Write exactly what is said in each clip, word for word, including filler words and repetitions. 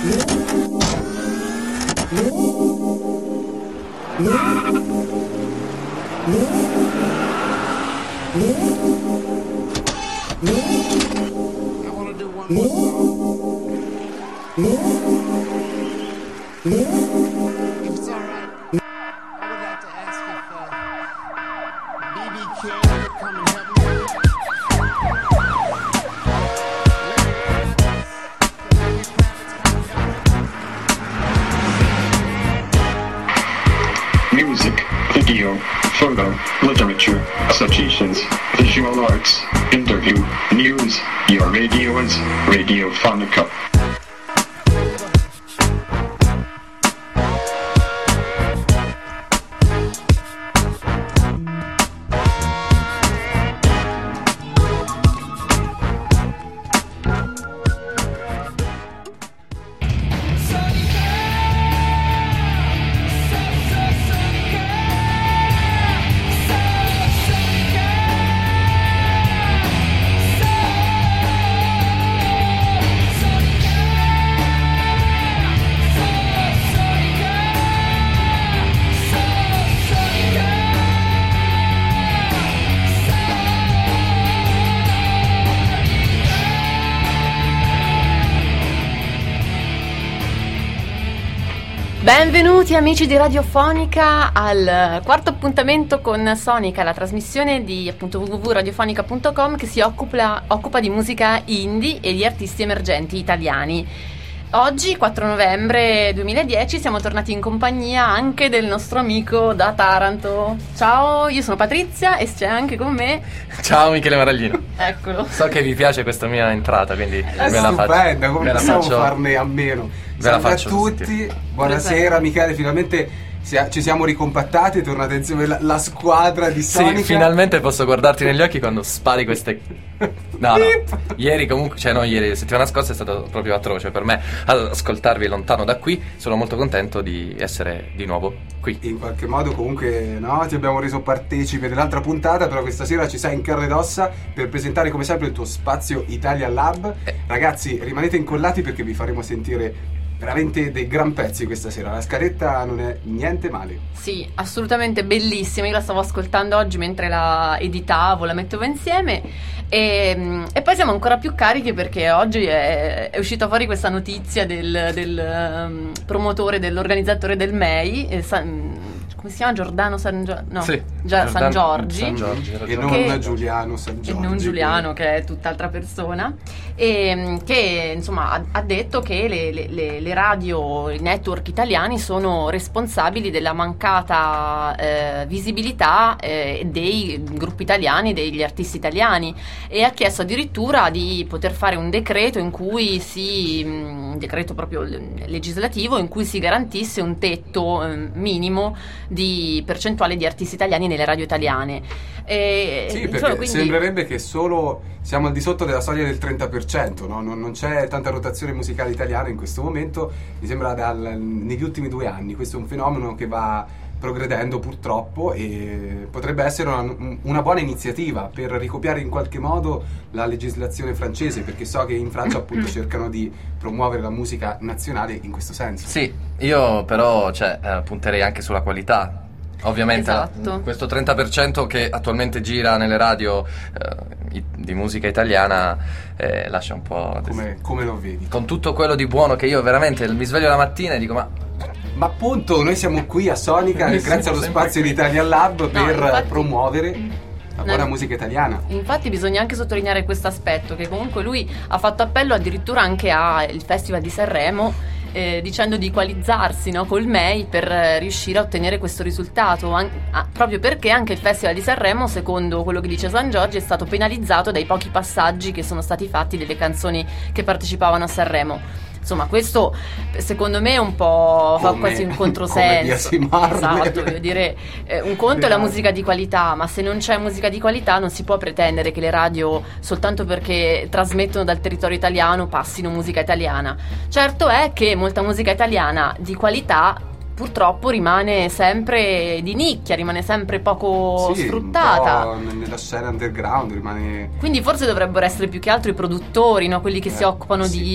want to do one more song. If it's all right, I would like to ask if uh, B B King would come and help me. Music, video, photo, literature, citations, visual arts, interview, news. Your radio is Radiofonica. Benvenuti amici di Radiofonica al quarto appuntamento con Sonica, la trasmissione di appunto w w w punto radiofonica punto com che si occupa, occupa di musica indie e di artisti emergenti italiani. Oggi, quattro novembre duemiladieci, siamo tornati in compagnia anche del nostro amico da Taranto. Ciao, io sono Patrizia e c'è anche con me... Ciao Michele Maraglino. Eccolo. So che vi piace questa mia entrata, quindi è ve la faccio. Stupenda, come possiamo faccio, farne a meno? Ve la Salve faccio a tutti, sentire. buonasera Michele, finalmente ci siamo ricompattati, è tornata insieme la, la squadra di Sonica. Sì, finalmente posso guardarti negli occhi quando spari queste... No, no, ieri comunque, cioè no ieri, la settimana scorsa è stato proprio atroce per me ascoltarvi lontano da qui. Sono molto contento di essere di nuovo qui. In qualche modo comunque, no, ti abbiamo reso partecipe dell'altra puntata, però questa sera ci sei in carne ed ossa per presentare come sempre il tuo spazio Italia Lab. eh. Ragazzi, rimanete incollati perché vi faremo sentire veramente dei gran pezzi questa sera. La scaletta non è niente male. Sì, assolutamente bellissima. Io la stavo ascoltando oggi mentre la editavo, la mettevo insieme e, e poi siamo ancora più carichi perché oggi è, è uscita fuori questa notizia del, del um, promotore, dell'organizzatore del M E I, eh, San, come si chiama? Giordano San Giorgi? No, sì, Già, Giordano, San Giorgi, San Giorgi e non che, Giuliano San Giorgi, e non Giuliano che è tutt'altra persona, e che insomma ha, ha detto che le, le, le le radio, i network italiani sono responsabili della mancata eh, visibilità eh, dei gruppi italiani, degli artisti italiani, e ha chiesto addirittura di poter fare un decreto in cui si un decreto proprio legislativo in cui si garantisse un tetto eh, minimo di percentuale di artisti italiani nelle radio italiane. E, sì, insomma, perché quindi... sembrerebbe che solo siamo al di sotto della soglia del trenta per cento, no? non, non c'è tanta rotazione musicale italiana in questo momento, mi sembra dal, negli ultimi due anni. Questo è un fenomeno che va progredendo purtroppo e potrebbe essere una, una buona iniziativa per ricopiare in qualche modo la legislazione francese, perché so che in Francia appunto cercano di promuovere la musica nazionale in questo senso. Sì, io però cioè, eh, punterei anche sulla qualità. Ovviamente esatto. Questo trenta per cento che attualmente gira nelle radio eh, di musica italiana eh, lascia un po'... Come, come lo vedi? Con tutto quello di buono che io veramente mi sveglio la mattina e dico ma... Ma appunto noi siamo qui a Sonica grazie allo spazio di Italia Lab per no, infatti, promuovere la buona no, musica italiana. Infatti bisogna anche sottolineare questo aspetto, che comunque lui ha fatto appello addirittura anche al Festival di Sanremo, Eh, dicendo di equalizzarsi, no, col M E I per eh, riuscire a ottenere questo risultato, an- ah, proprio perché anche il Festival di Sanremo, secondo quello che dice San Giorgi, è stato penalizzato dai pochi passaggi che sono stati fatti delle canzoni che partecipavano a Sanremo. Insomma, questo secondo me è un po' fa come, quasi un controsenso. Esatto, voglio dire, eh, un conto è la musica di qualità, ma se non c'è musica di qualità non si può pretendere che le radio, soltanto perché trasmettono dal territorio italiano, passino musica italiana. Certo è che molta musica italiana di qualità purtroppo rimane sempre di nicchia, rimane sempre poco sì, sfruttata. Un po' nella scena underground rimane. Quindi forse dovrebbero essere più che altro i produttori, no? Quelli che eh, si occupano sì. di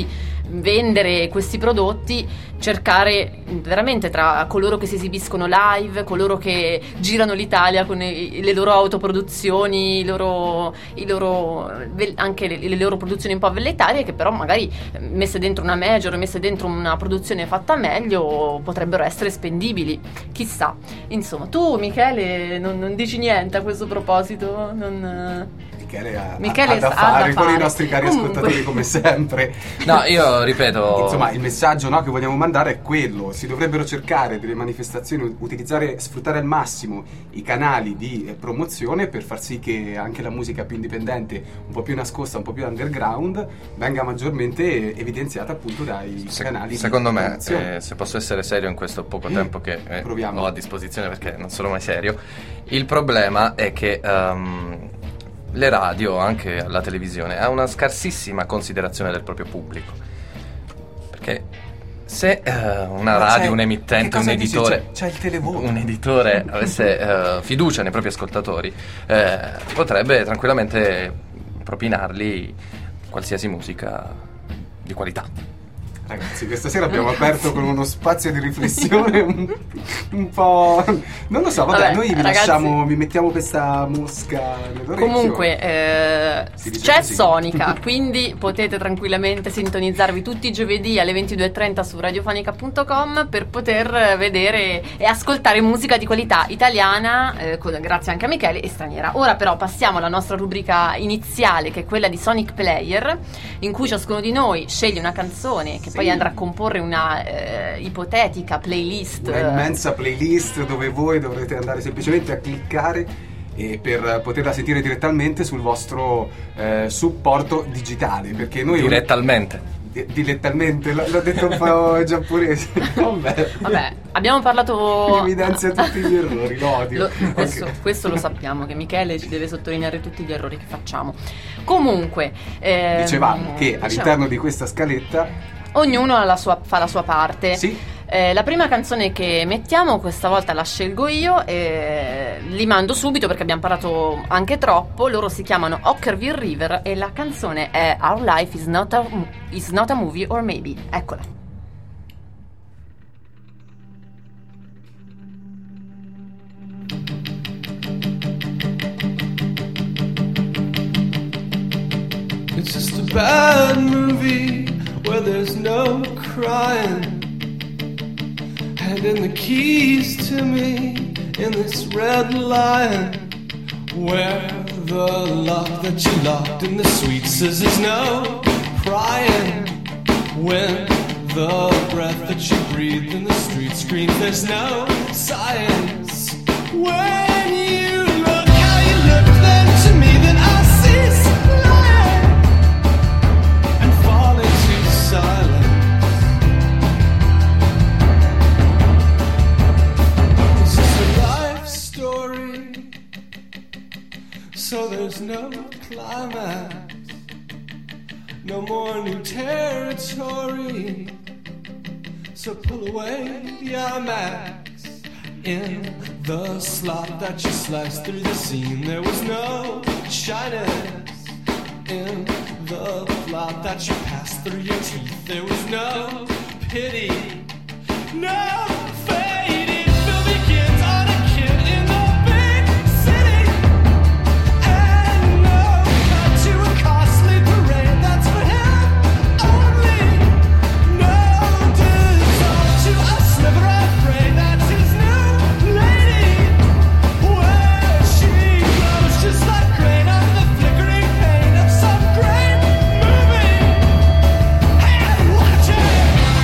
vendere questi prodotti, cercare veramente tra coloro che si esibiscono live, coloro che girano l'Italia con i, le loro autoproduzioni, i loro, i loro, anche le, le loro produzioni un po' velleitarie, che però magari messe dentro una major, messe dentro una produzione fatta meglio, potrebbero essere spendibili, chissà. Insomma, tu Michele non, non dici niente a questo proposito? Non... Michele ha, Michele ha da ha fare da con fare. i nostri cari Comunque. ascoltatori come sempre. No, io ripeto. Insomma, il messaggio, no, che vogliamo mandare è quello: si dovrebbero cercare delle manifestazioni, utilizzare, sfruttare al massimo i canali di eh, promozione per far sì che anche la musica più indipendente, un po' più nascosta, un po' più underground, venga maggiormente evidenziata appunto dai Se- canali secondo di me, promozione. eh, se posso essere serio in questo poco tempo che eh, Proviamo. ho a disposizione, perché non sono mai serio, il problema è che ehm, le radio, anche la televisione, ha una scarsissima considerazione del proprio pubblico. Perché se eh, una Ma radio, c'è- un che emittente, un cosa dici? editore, C'è- c'è il televoto. un editore avesse eh, fiducia nei propri ascoltatori, eh, potrebbe tranquillamente propinarli qualsiasi musica di qualità. Ragazzi, questa sera abbiamo aperto con uno spazio di riflessione un, un po'... Non lo so, vabbè, Vabbè, noi vi ragazzi- lasciamo, vi mettiamo questa mosca nell'orecchio. Comunque eh, Si dice c'è così. Sonica, quindi potete tranquillamente sintonizzarvi tutti i giovedì alle ventidue e trenta su radiofonica punto com per poter vedere e ascoltare musica di qualità italiana, eh, con- grazie anche a Michele, e straniera. Ora però passiamo alla nostra rubrica iniziale, che è quella di Sonic Player, in cui ciascuno di noi sceglie una canzone che Sì. poi andrà a comporre una eh, ipotetica playlist. Una immensa playlist dove voi dovrete andare semplicemente a cliccare e per poterla sentire direttamente sul vostro eh, supporto digitale, perché noi Direttalmente. Di- dilettalmente, l- l'ho detto un po' giapponese. Vabbè. Vabbè, abbiamo parlato... Evidenzia tutti gli errori, lo odio. Lo- questo, Ok. questo lo sappiamo, che Michele ci deve sottolineare tutti gli errori che facciamo. Comunque, ehm, Dicevamo che diciamo, all'interno di questa scaletta ognuno ha la sua- fa la sua parte. Sì. Eh, la prima canzone che mettiamo questa volta la scelgo io e li mando subito perché abbiamo parlato anche troppo. Loro si chiamano Ockerville River e la canzone è Our Life is not a, is not a Movie or Maybe. Eccola. It's just a bad movie where there's no crying. Handing the keys to me in this red lion. Where the lock that you locked in the sweet says there's no prying. When the breath that you breathed in the street screams there's no science. When you look how you look then to me, then I cease lying and fall into silence. This is a life story, so there's no climax, no more new territory. So pull away the IMAX. In the slot that you sliced through the seam, there was no shyness. In the plot that you passed through your teeth, there was no pity, no fading. Film begins on a kid in the big city, and no cut to a costly parade that's for him only. No dissolve to a sliver of prey that's his new lady, where she glows just like grain on the flickering pane of some great movie. And watch it.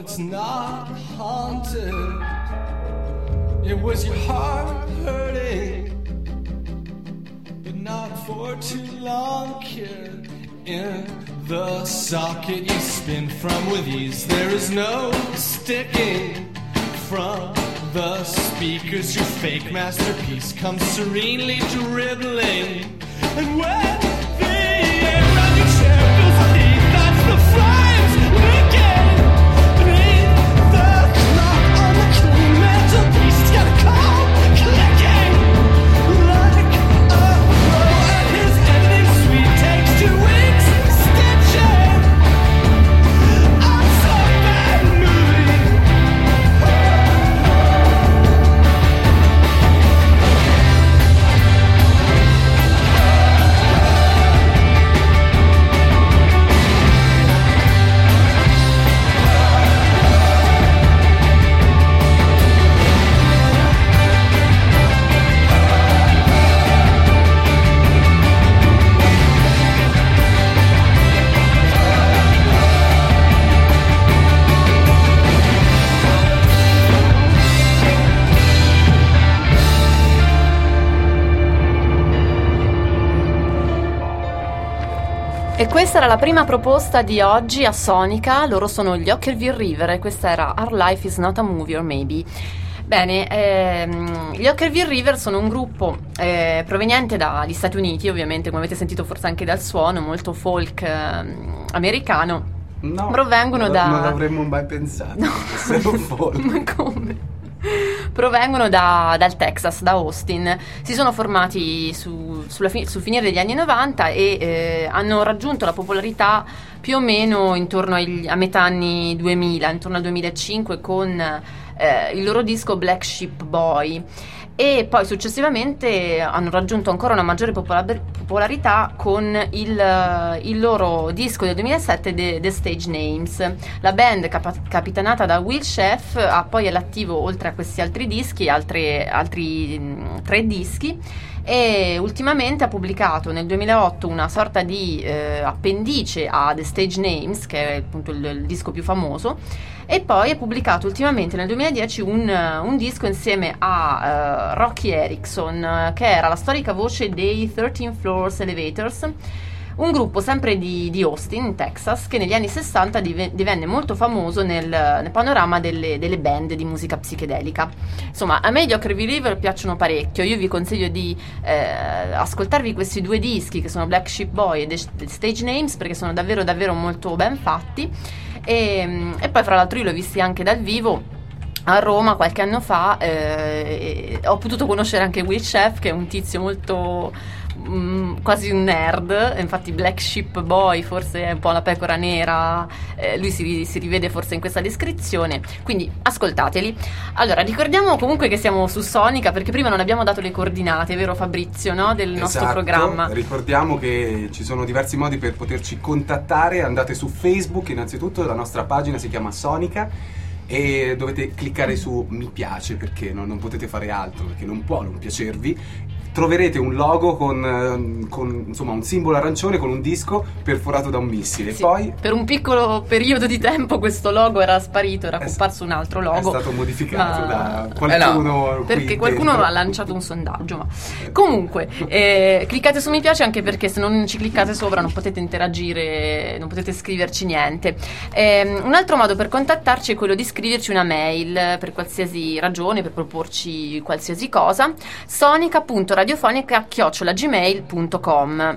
it's not haunted. It was your heart hurting, but not for too long, kid. In the socket you spin from with ease. There is no sticking from the speakers. Your fake masterpiece comes serenely dribbling. And when the air around your chair feels heat, that's the flames licking. Beneath the clock on the clean mantelpiece, it's got a call clicking like a pro. And his editing suite takes two weeks stitching. I'm so bad movie. E questa era la prima proposta di oggi a Sonica. Loro sono gli Ockerville River e questa era Our Life is Not a Movie or Maybe. Bene, ehm, gli Ockerville River sono un gruppo eh, proveniente dagli Stati Uniti, ovviamente, come avete sentito forse anche dal suono, molto folk eh, americano. No, provengono non, da... non avremmo mai pensato No. che fossero folk. Ma come? Provengono da, dal Texas, da Austin. Si sono formati su, sulla fi- sul finire degli anni novanta e eh, hanno raggiunto la popolarità più o meno intorno agli, a metà anni duemila, intorno al duemilacinque, con eh, il loro disco Black Sheep Boy. E poi successivamente hanno raggiunto ancora una maggiore popolar- popolarità con il, il loro disco del duemilasette, The, The Stage Names. La band, cap- capitanata da Will Sheff, ha poi all'attivo, oltre a questi altri dischi, altre, altri mh, tre dischi, e ultimamente ha pubblicato nel duemilaotto una sorta di eh, appendice a The Stage Names, che è appunto il, il disco più famoso, e poi ha pubblicato ultimamente nel duemiladieci un, un disco insieme a uh, Rocky Erickson, che era la storica voce dei thirteen Floors Elevators, un gruppo sempre di, di Austin, in Texas, che negli anni sessanta div- divenne molto famoso nel, nel panorama delle, delle band di musica psichedelica. Insomma, a me gli Ockerville River piacciono parecchio. Io vi consiglio di eh, ascoltarvi questi due dischi, che sono Black Sheep Boy e The, The Stage Names, perché sono davvero davvero molto ben fatti. E, e poi fra l'altro io l'ho visti anche dal vivo a Roma qualche anno fa. Eh, ho potuto conoscere anche Will Sheff, che è un tizio molto mh, quasi un nerd. Infatti Black Sheep Boy forse è un po' la pecora nera, eh, lui si, si rivede forse in questa descrizione, quindi ascoltateli. Allora, ricordiamo comunque che siamo su Sonica, perché prima non abbiamo dato le coordinate, vero Fabrizio, no? Del nostro Esatto. programma. Ricordiamo che ci sono diversi modi per poterci contattare. Andate su Facebook, innanzitutto la nostra pagina si chiama Sonica e dovete cliccare su mi piace, perché no, non potete fare altro, perché non può non piacervi. Troverete un logo con, con insomma un simbolo arancione con un disco perforato da un missile. Sì, Poi per un piccolo periodo di tempo questo logo era sparito, era è, comparso un altro logo. È stato modificato ma... da qualcuno. Eh no, qui perché qualcuno dentro. ha lanciato un sondaggio. Ma comunque, eh, cliccate su mi piace, anche perché se non ci cliccate sopra non potete interagire, non potete scriverci niente. Eh, un altro modo per contattarci è quello di scriverci una mail per qualsiasi ragione, per proporci qualsiasi cosa. sonica punto radiofonica chiocciola gmail punto com.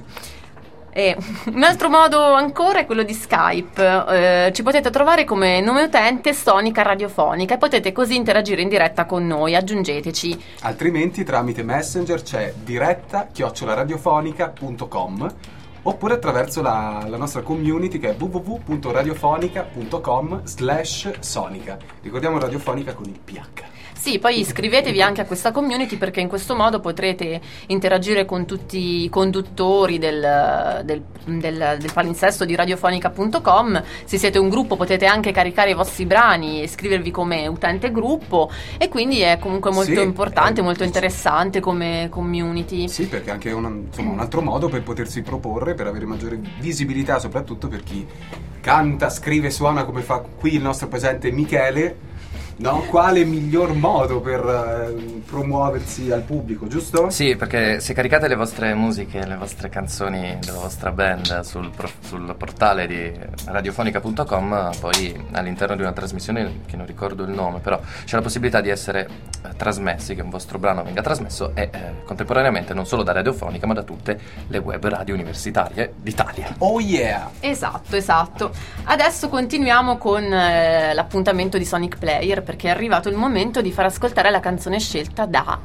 E un altro modo ancora è quello di Skype. Eh, ci potete trovare come nome utente Sonica Radiofonica e potete così interagire in diretta con noi. Aggiungeteci. Altrimenti tramite Messenger c'è diretta chiocciola radiofonica punto com, oppure attraverso la, la nostra community, che è w w w punto radiofonica punto com slash sonica. Ricordiamo radiofonica con il P H. Sì, poi iscrivetevi anche a questa community, perché in questo modo potrete interagire con tutti i conduttori del, del, del, del palinsesto di radiofonica punto com. Se siete un gruppo potete anche caricare i vostri brani e iscrivervi come utente gruppo, e quindi è comunque molto Sì, importante, eh, molto interessante come community. Sì, perché è anche un, insomma, un altro modo per potersi proporre, per avere maggiore visibilità, soprattutto per chi canta, scrive, suona come fa qui il nostro presente Michele. No? Quale miglior modo per eh, promuoversi al pubblico, giusto? Sì, perché se caricate le vostre musiche, le vostre canzoni della vostra band sul, pro- sul portale di radiofonica punto com, poi all'interno di una trasmissione che non ricordo il nome, però c'è la possibilità di essere eh, trasmessi, che un vostro brano venga trasmesso e eh, contemporaneamente non solo da Radiofonica ma da tutte le web radio universitarie d'Italia. Oh yeah! Esatto, esatto. Adesso continuiamo con eh, l'appuntamento di Sonic Player, perché è arrivato il momento di far ascoltare la canzone scelta da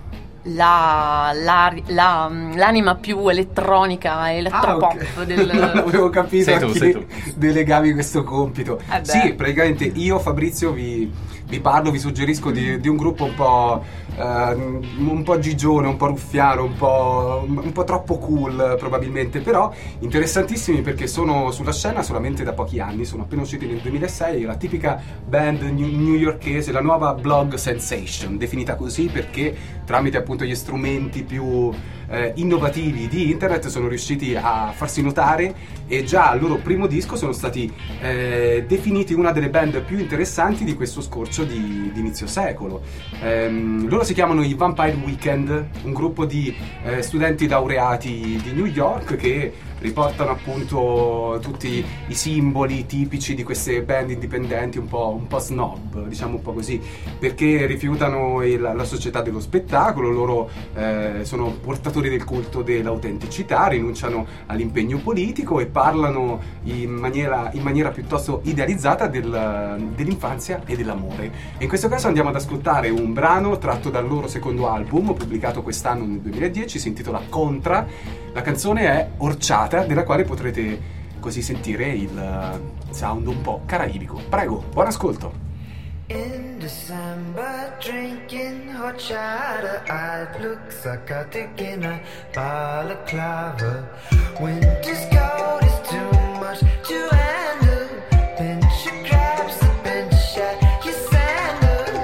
la, la, la, l'anima più elettronica e elettropop ah, okay. del... Non avevo capito sei tu, a sei chi tu. delegavi questo compito. Eh sì, praticamente io, Fabrizio, vi, vi parlo, vi suggerisco di, di un gruppo un po' uh, un po' gigione, un po' ruffiano, un po', un po' troppo cool probabilmente, però interessantissimi perché sono sulla scena solamente da pochi anni, sono appena usciti nel duemilasei, la tipica band new- newyorkese, la nuova blog sensation, definita così perché tramite appunto gli strumenti più eh, innovativi di internet sono riusciti a farsi notare, e già al loro primo disco sono stati eh, definiti una delle band più interessanti di questo scorcio di, di inizio secolo. Ehm, loro si chiamano i Vampire Weekend, un gruppo di eh, studenti laureati di New York che riportano appunto tutti i simboli tipici di queste band indipendenti un po', un po' snob, diciamo un po' così, perché rifiutano il, la società dello spettacolo. Loro eh, sono portatori del culto dell'autenticità, rinunciano all'impegno politico e parlano in maniera, in maniera piuttosto idealizzata del, dell'infanzia e dell'amore. E in questo caso andiamo ad ascoltare un brano tratto dal loro secondo album, pubblicato quest'anno nel duemiladieci, si intitola Contra. La canzone è Orciata, della quale potrete così sentire il sound un po' caraibico. Prego, buon ascolto. In December, drinking horchata, I'd look psychotic in a balaclava. Winter's cold is too much to handle. Pinch your crabs, the pinch at your sandals.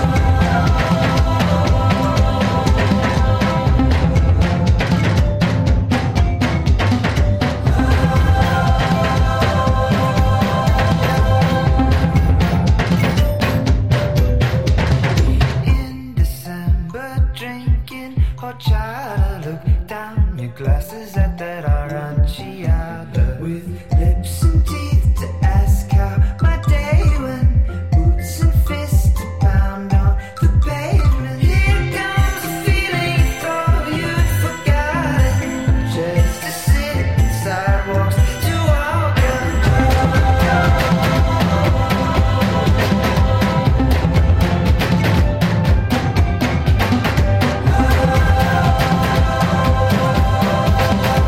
Horchata, look down your glasses at that aranciata. With lips and teeth to ask how my day went. Boots and fists to pound on the pavement. Here comes a feeling, oh, you'd forgotten. Just to sit in sidewalks to walk on.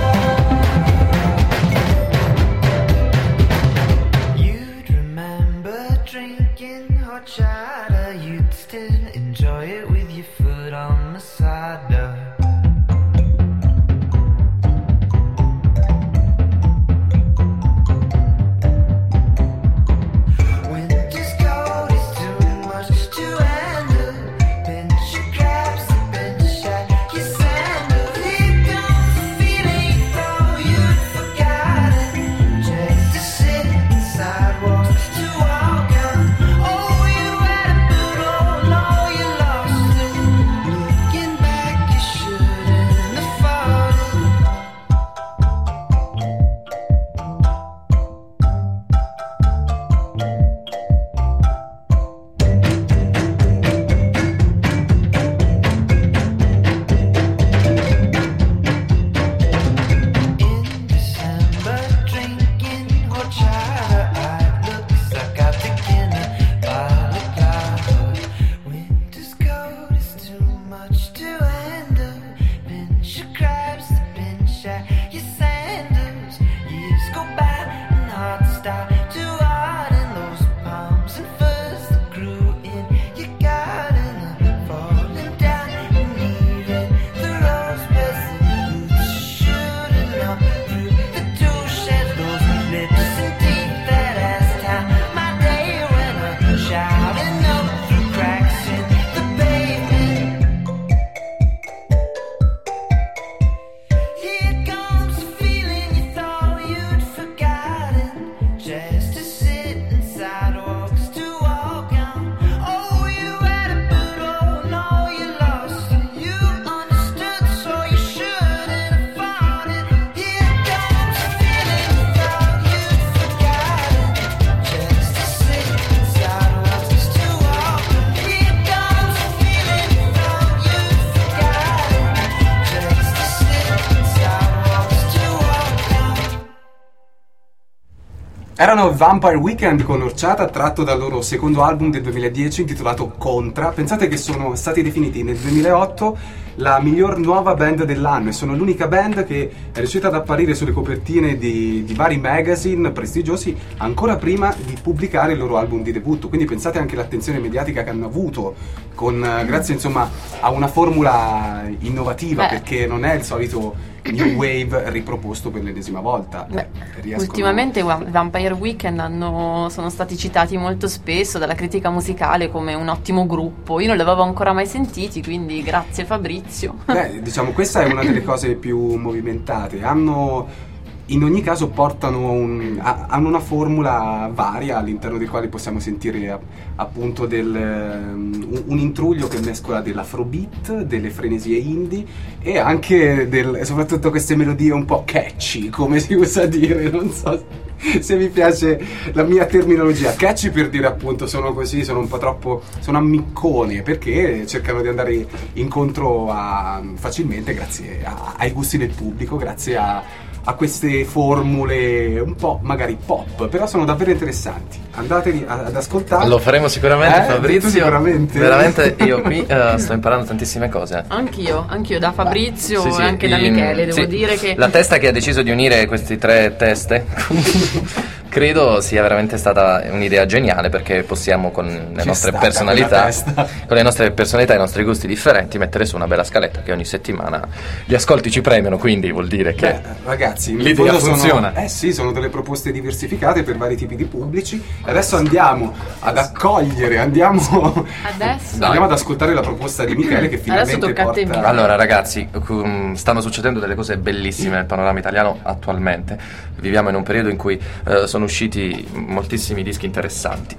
Erano Vampire Weekend con Orciata, tratto dal loro secondo album del duemiladieci intitolato Contra. Pensate che sono stati definiti nel duemilaotto la miglior nuova band dell'anno e sono l'unica band che è riuscita ad apparire sulle copertine di, di vari magazine prestigiosi ancora prima di pubblicare il loro album di debutto. Quindi pensate anche all'attenzione mediatica che hanno avuto con, grazie insomma a una formula innovativa. Beh, perché non è il solito new wave riproposto per l'ennesima volta. Beh, Riescono... ultimamente Vampire Weekend hanno, sono stati citati molto spesso dalla critica musicale come un ottimo gruppo. Io non li avevo ancora mai sentiti, quindi grazie Fabrizio. Beh, diciamo questa è una delle cose più movimentate. Hanno in ogni caso portano un, a, hanno una formula varia all'interno del quale possiamo sentire a, appunto del, un, un intruglio che mescola dell'afrobeat, delle frenesie indie e anche del, soprattutto queste melodie un po' catchy, come si usa dire, non so se vi piace la mia terminologia. Catchy per dire appunto sono così, sono un po' troppo, sono ammiccone, perché cercano di andare incontro a, facilmente grazie a, ai gusti del pubblico, grazie a a queste formule un po' magari pop, però sono davvero interessanti. Andateli ad ascoltare. Lo faremo sicuramente, eh, Fabrizio. Sicuramente. Veramente io qui uh, sto imparando tantissime cose. Anch'io, anch'io da Fabrizio sì, sì, e anche da in, Michele, devo sì, dire che la testa che ha deciso di unire queste tre teste credo sia veramente stata un'idea geniale, perché possiamo con le Ci nostre sta, personalità con le nostre personalità e i nostri gusti differenti mettere su una bella scaletta che ogni settimana gli ascolti ci premiano, quindi vuol dire che Beh, ragazzi, in l'idea fondo funziona. Sono, eh sì, sono delle proposte diversificate per vari tipi di pubblici. Adesso andiamo ad accogliere, andiamo adesso andiamo ad ascoltare la proposta di Michele che finalmente tocca a te, porta... Michele. Allora ragazzi, um, stanno succedendo delle cose bellissime nel panorama italiano attualmente. Viviamo in un periodo in cui uh, sono usciti moltissimi dischi interessanti.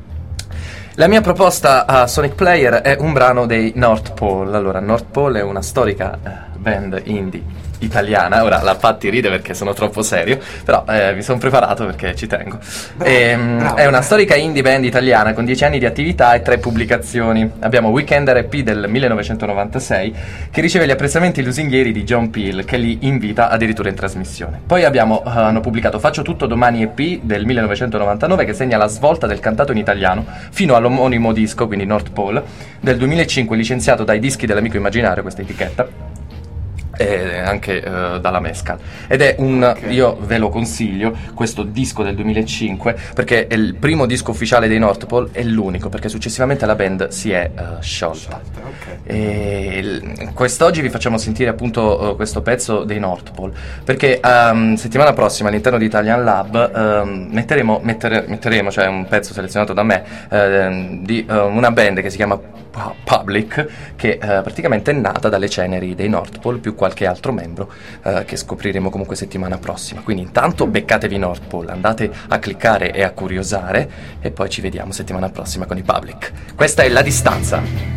La mia proposta a Sonic Player è un brano dei North Pole. Allora, North Pole è una storica uh, band indie italiana. Ora la Patti ride perché sono troppo serio, però eh, mi sono preparato perché ci tengo. Bravo, Ehm, bravo, è una eh. storica indie band italiana con dieci anni di attività e tre pubblicazioni. Abbiamo Weekend R P del millenovecentonovantasei che riceve gli apprezzamenti lusinghieri di John Peel, che li invita addirittura in trasmissione. Poi abbiamo uh, hanno pubblicato Faccio tutto domani E P del millenovecentonovantanove, che segna la svolta del cantato in italiano fino all'omonimo disco, quindi North Pole, del duemilacinque, licenziato dai Dischi dell'Amico Immaginario, questa etichetta, e anche uh, dalla Mescal, ed è un okay. Io ve lo consiglio questo disco del duemilacinque perché è il primo disco ufficiale dei North Pole, è l'unico, perché successivamente la band si è uh, sciolta. Okay. E l- quest'oggi vi facciamo sentire appunto uh, questo pezzo dei North Pole, perché um, settimana prossima all'interno di Italian Lab um, metteremo, mettere, metteremo cioè un pezzo selezionato da me uh, di uh, una band che si chiama Public, che uh, praticamente è nata dalle ceneri dei North Pole più qualche altro membro uh, che scopriremo comunque settimana prossima. Quindi intanto beccatevi North Pole, andate a cliccare e a curiosare e poi ci vediamo settimana prossima con i Public. Questa è La Distanza.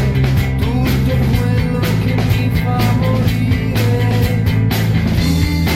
Tutto quello che mi fa morire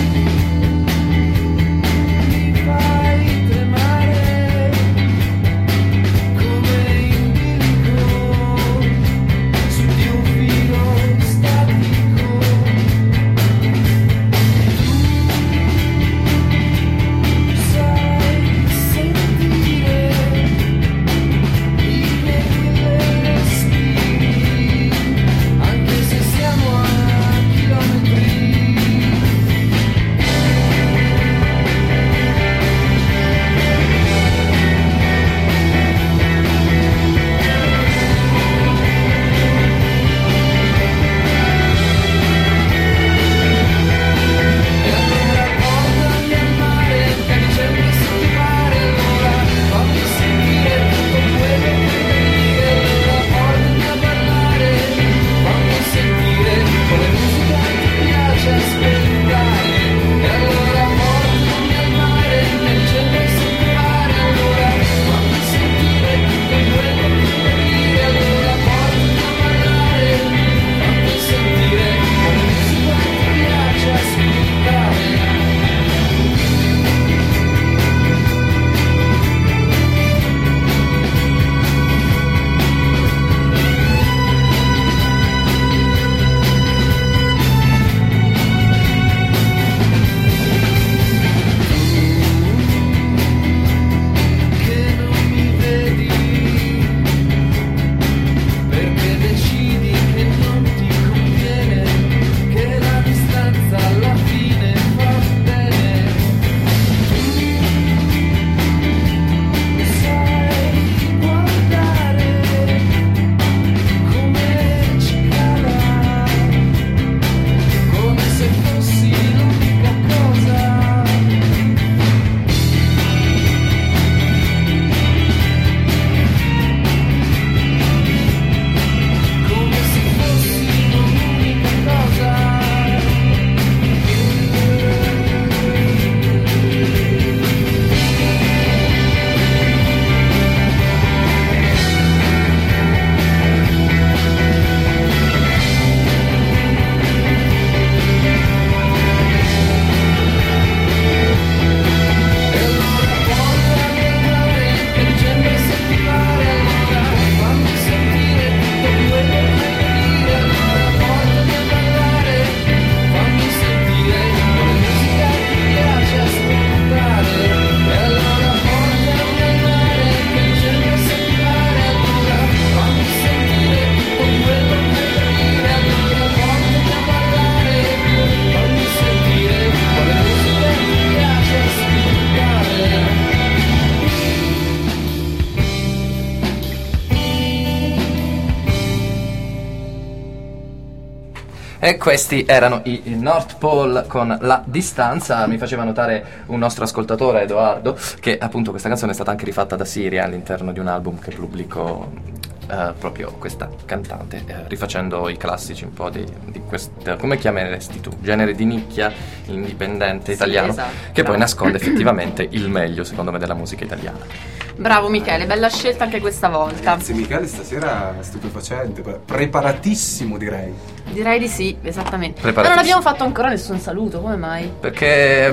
E questi erano i i North Pole con La distanza. Mi faceva notare un nostro ascoltatore, Edoardo, che appunto questa canzone è stata anche rifatta da Siria all'interno di un album che pubblicò eh, proprio questa cantante, eh, rifacendo i classici un po' di, di questo, come chiameresti tu? Genere di nicchia indipendente Sì, italiano, esatto. che poi Bravo. nasconde effettivamente il meglio, secondo me, della musica italiana. Bravo Michele, bella scelta anche questa volta. Grazie Michele, stasera è stupefacente, pre- preparatissimo direi. Direi di sì, esattamente. Ma non Preparatissimo. abbiamo fatto ancora nessun saluto, come mai? Perché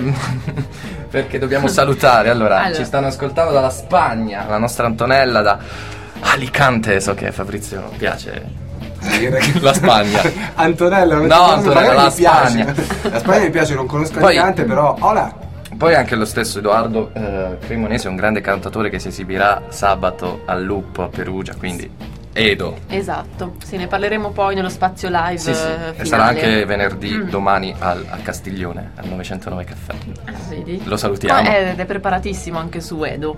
perché dobbiamo salutare. Allora, Allora. ci stanno ascoltando dalla Spagna, la nostra Antonella da Alicante, so che a Fabrizio piace Dire che- la Spagna. Antonella, non No, ti conosco, Antonella, magari la mi piace. Spagna. La Spagna mi piace, non conosco Poi- Alicante, però hola. Poi anche lo stesso Edoardo eh, Cremonese è un grande cantatore che si esibirà sabato al Lupo a Perugia, quindi Edo. Esatto, sì, ne parleremo poi nello spazio live Sì, sì. eh, E finale. sarà anche venerdì, Mm. domani al, a Castiglione, al novecentonove Caffè. Ah, vedi? Lo salutiamo. Ah, ed è preparatissimo anche su Edo.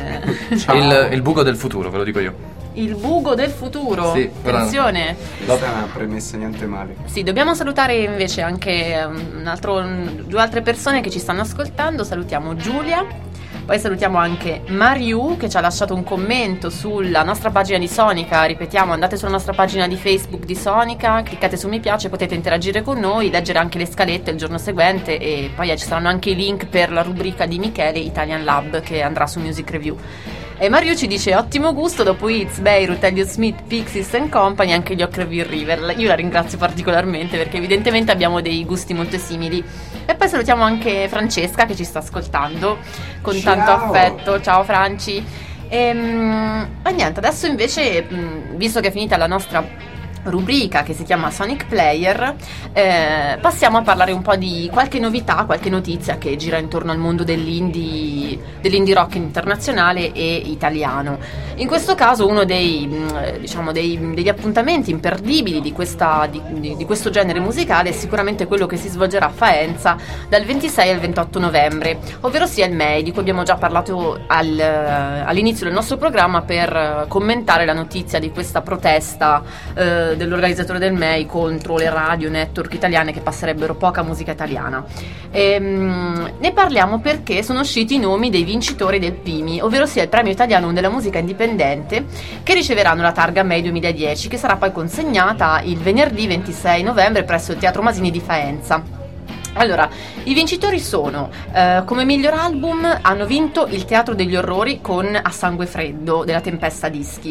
Eh, Ciao. Il, il buco del futuro, ve lo dico io. il buco del futuro. Sì, però- Attenzione. Questa è una premessa niente male. Sì, dobbiamo salutare invece anche um, un altro, un- due altre persone che ci stanno ascoltando. Salutiamo Giulia, poi salutiamo anche Mariu che ci ha lasciato un commento sulla nostra pagina di Sonica. Ripetiamo, andate sulla nostra pagina di Facebook di Sonica, cliccate su mi piace, potete interagire con noi, leggere anche le scalette il giorno seguente e poi eh, ci saranno anche i link per la rubrica di Michele Italian Lab che andrà su Music Review. E Mario ci dice ottimo gusto dopo Hits, Beirut, Elliott Smith, Pixies and Company, anche gli Ockerville River. Io la ringrazio particolarmente perché evidentemente abbiamo dei gusti molto simili. E poi salutiamo anche Francesca che ci sta ascoltando con Ciao. tanto affetto. Ciao Franci. E, e niente, adesso invece, mh, visto che è finita la nostra rubrica che si chiama Sonic Player, eh, passiamo a parlare un po' di qualche novità, qualche notizia che gira intorno al mondo dell'indie, dell'indie rock internazionale e italiano. In questo caso uno dei, mh, diciamo, dei, degli appuntamenti imperdibili di, questa, di, di, di questo genere musicale è sicuramente quello che si svolgerà a Faenza dal ventisei al ventotto novembre, ovvero sia il M E I, di cui abbiamo già parlato al, all'inizio del nostro programma per commentare la notizia di questa protesta eh, dell'organizzatore del M E I contro le radio network italiane che passerebbero poca musica italiana. Ehm, ne parliamo perché sono usciti i nomi dei vincitori del P I M I, ovvero sia il premio italiano della musica indipendente, che riceveranno la targa M E I duemiladieci, che sarà poi consegnata il venerdì ventisei novembre presso il Teatro Masini di Faenza. Allora, i vincitori sono, eh, come miglior album hanno vinto Il Teatro degli Orrori con A Sangue Freddo della Tempesta Dischi.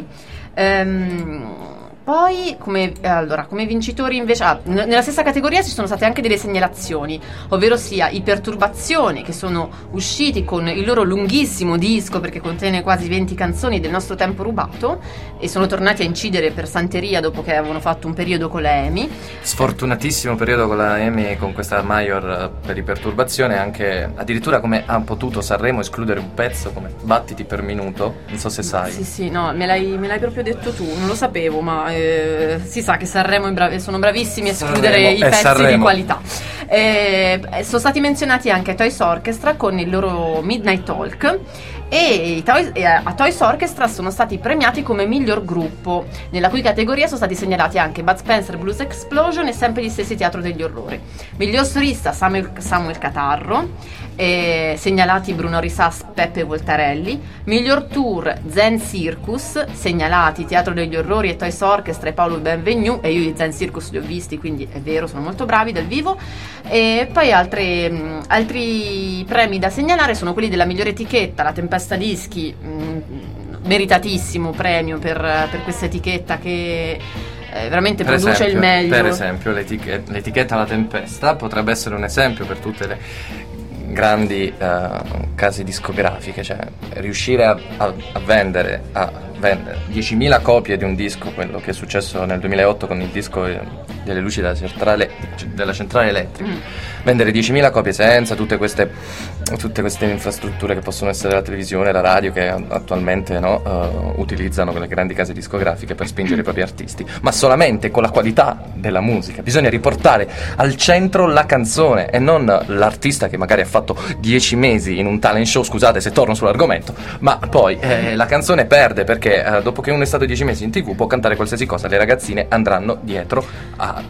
Ehm, Poi, come, eh, allora, come vincitori invece, ah, n- nella stessa categoria ci sono state anche delle segnalazioni, ovvero sia i Perturbazioni, che sono usciti con il loro lunghissimo disco, perché contiene quasi venti canzoni del nostro tempo rubato, e sono tornati a incidere per Santeria dopo che avevano fatto un periodo con la EMI. Sfortunatissimo periodo con la EMI, con questa Major eh, per i Perturbazione, anche addirittura come ha potuto Sanremo escludere un pezzo come Battiti per minuto, non so se sai. Sì, sì, no, me l'hai, me l'hai proprio detto tu, non lo sapevo, ma eh, si sa che Sanremo è bravi- sono bravissimi a escludere Sanremo i è pezzi Sanremo. di qualità. Eh, sono stati menzionati anche Toys Orchestra con il loro Midnight Talk, e i Toys- e a Toys Orchestra sono stati premiati come miglior gruppo, nella cui categoria sono stati segnalati anche Bud Spencer Blues Explosion e sempre gli stessi Teatro degli Orrori. Miglior solista Samuel, Samuel Catarro, eh, segnalati Bruno Risas, Peppe Voltarelli. Miglior tour Zen Circus, segnalati Teatro degli Orrori e Toys Orchestra e Paolo Benvenu, e io i Zen Circus li ho visti, quindi è vero, sono molto bravi dal vivo. E poi altre, mh, altri premi da segnalare sono quelli della migliore etichetta, la Tempesta Dischi, mh, meritatissimo premio per, per questa etichetta che eh, veramente Per produce esempio, il meglio. per esempio l'etichet- l'etichetta La Tempesta potrebbe essere un esempio per tutte le grandi eh, case discografiche, cioè riuscire a, a, a vendere a vendere diecimila copie di un disco, quello che è successo nel duemilaotto con il disco eh, delle luci della centrale, della centrale elettrica, Mm. vendere diecimila copie senza tutte queste, tutte queste infrastrutture che possono essere la televisione, la radio, che attualmente no, uh, utilizzano le grandi case discografiche per spingere i propri artisti, ma solamente con la qualità della musica. Bisogna riportare al centro la canzone e non l'artista che magari ha fatto dieci mesi in un talent show, scusate se torno sull'argomento, ma poi eh, la canzone perde perché eh, dopo che uno è stato dieci mesi in tv può cantare qualsiasi cosa, le ragazzine andranno dietro a